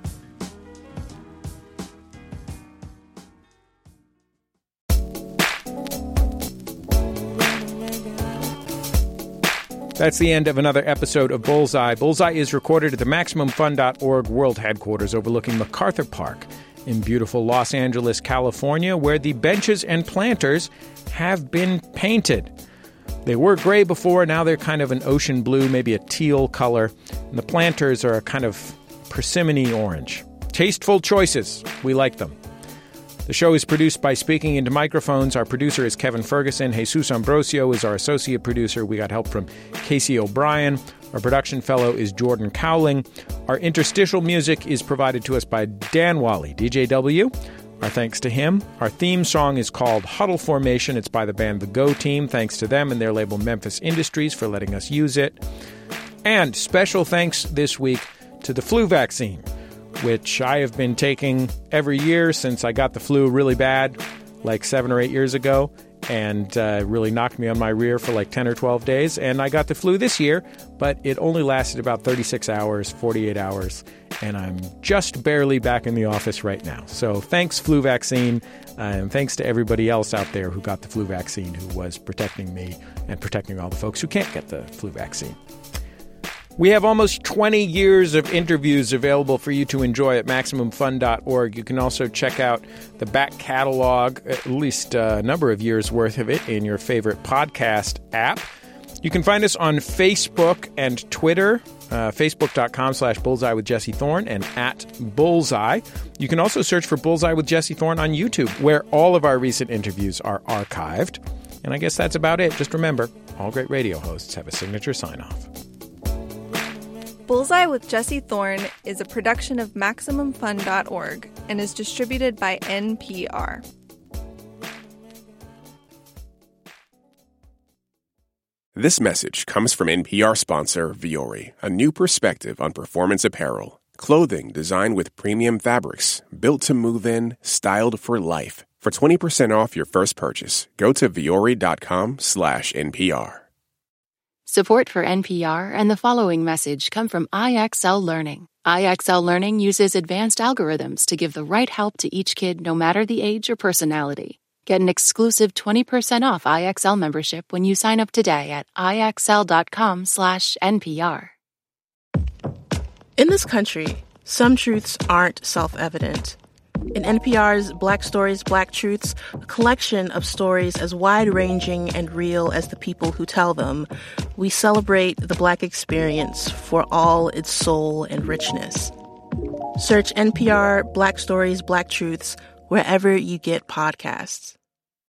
That's the end of another episode of Bullseye. Bullseye is recorded at the Maximum Fun dot org world headquarters overlooking MacArthur Park in beautiful Los Angeles, California, where the benches and planters have been painted. They were gray before, now they're kind of an ocean blue, maybe a teal color, and the planters are a kind of persimmon-y orange. Tasteful choices. We like them. The show is produced by Speaking Into Microphones. Our producer is Kevin Ferguson. Jesus Ambrosio is our associate producer. We got help from Casey O'Brien. Our production fellow is Jordan Cowling. Our interstitial music is provided to us by Dan Wally, D J W. Our thanks to him. Our theme song is called Huddle Formation. It's by the band The Go Team. Thanks to them and their label Memphis Industries for letting us use it. And special thanks this week to the flu vaccine, which I have been taking every year since I got the flu really bad, like seven or eight years ago, and uh, really knocked me on my rear for like ten or twelve days. And I got the flu this year, but it only lasted about thirty-six hours, forty-eight hours, and I'm just barely back in the office right now. So thanks, flu vaccine, uh, and thanks to everybody else out there who got the flu vaccine, who was protecting me and protecting all the folks who can't get the flu vaccine. We have almost twenty years of interviews available for you to enjoy at Maximum Fun dot org. You can also check out the back catalog, at least a number of years worth of it, in your favorite podcast app. You can find us on Facebook and Twitter, uh, facebook.com slash bullseye with Jesse Thorne and at Bullseye. You can also search for Bullseye with Jesse Thorne on YouTube, where all of our recent interviews are archived. And I guess that's about it. Just remember, all great radio hosts have a signature sign-off. Bullseye with Jesse Thorne is a production of Maximum Fun dot org and is distributed by N P R. This message comes from N P R sponsor Vuori, a new perspective on performance apparel. Clothing designed with premium fabrics, built to move in, styled for life. For twenty percent off your first purchase, go to vuori.com slash NPR. Support for N P R and the following message come from I X L Learning. I X L Learning uses advanced algorithms to give the right help to each kid, no matter the age or personality. Get an exclusive twenty percent off I X L membership when you sign up today at IXL.com slash NPR. In this country, some truths aren't self-evident. In N P R's Black Stories, Black Truths, a collection of stories as wide-ranging and real as the people who tell them, we celebrate the Black experience for all its soul and richness. Search N P R Black Stories, Black Truths wherever you get podcasts.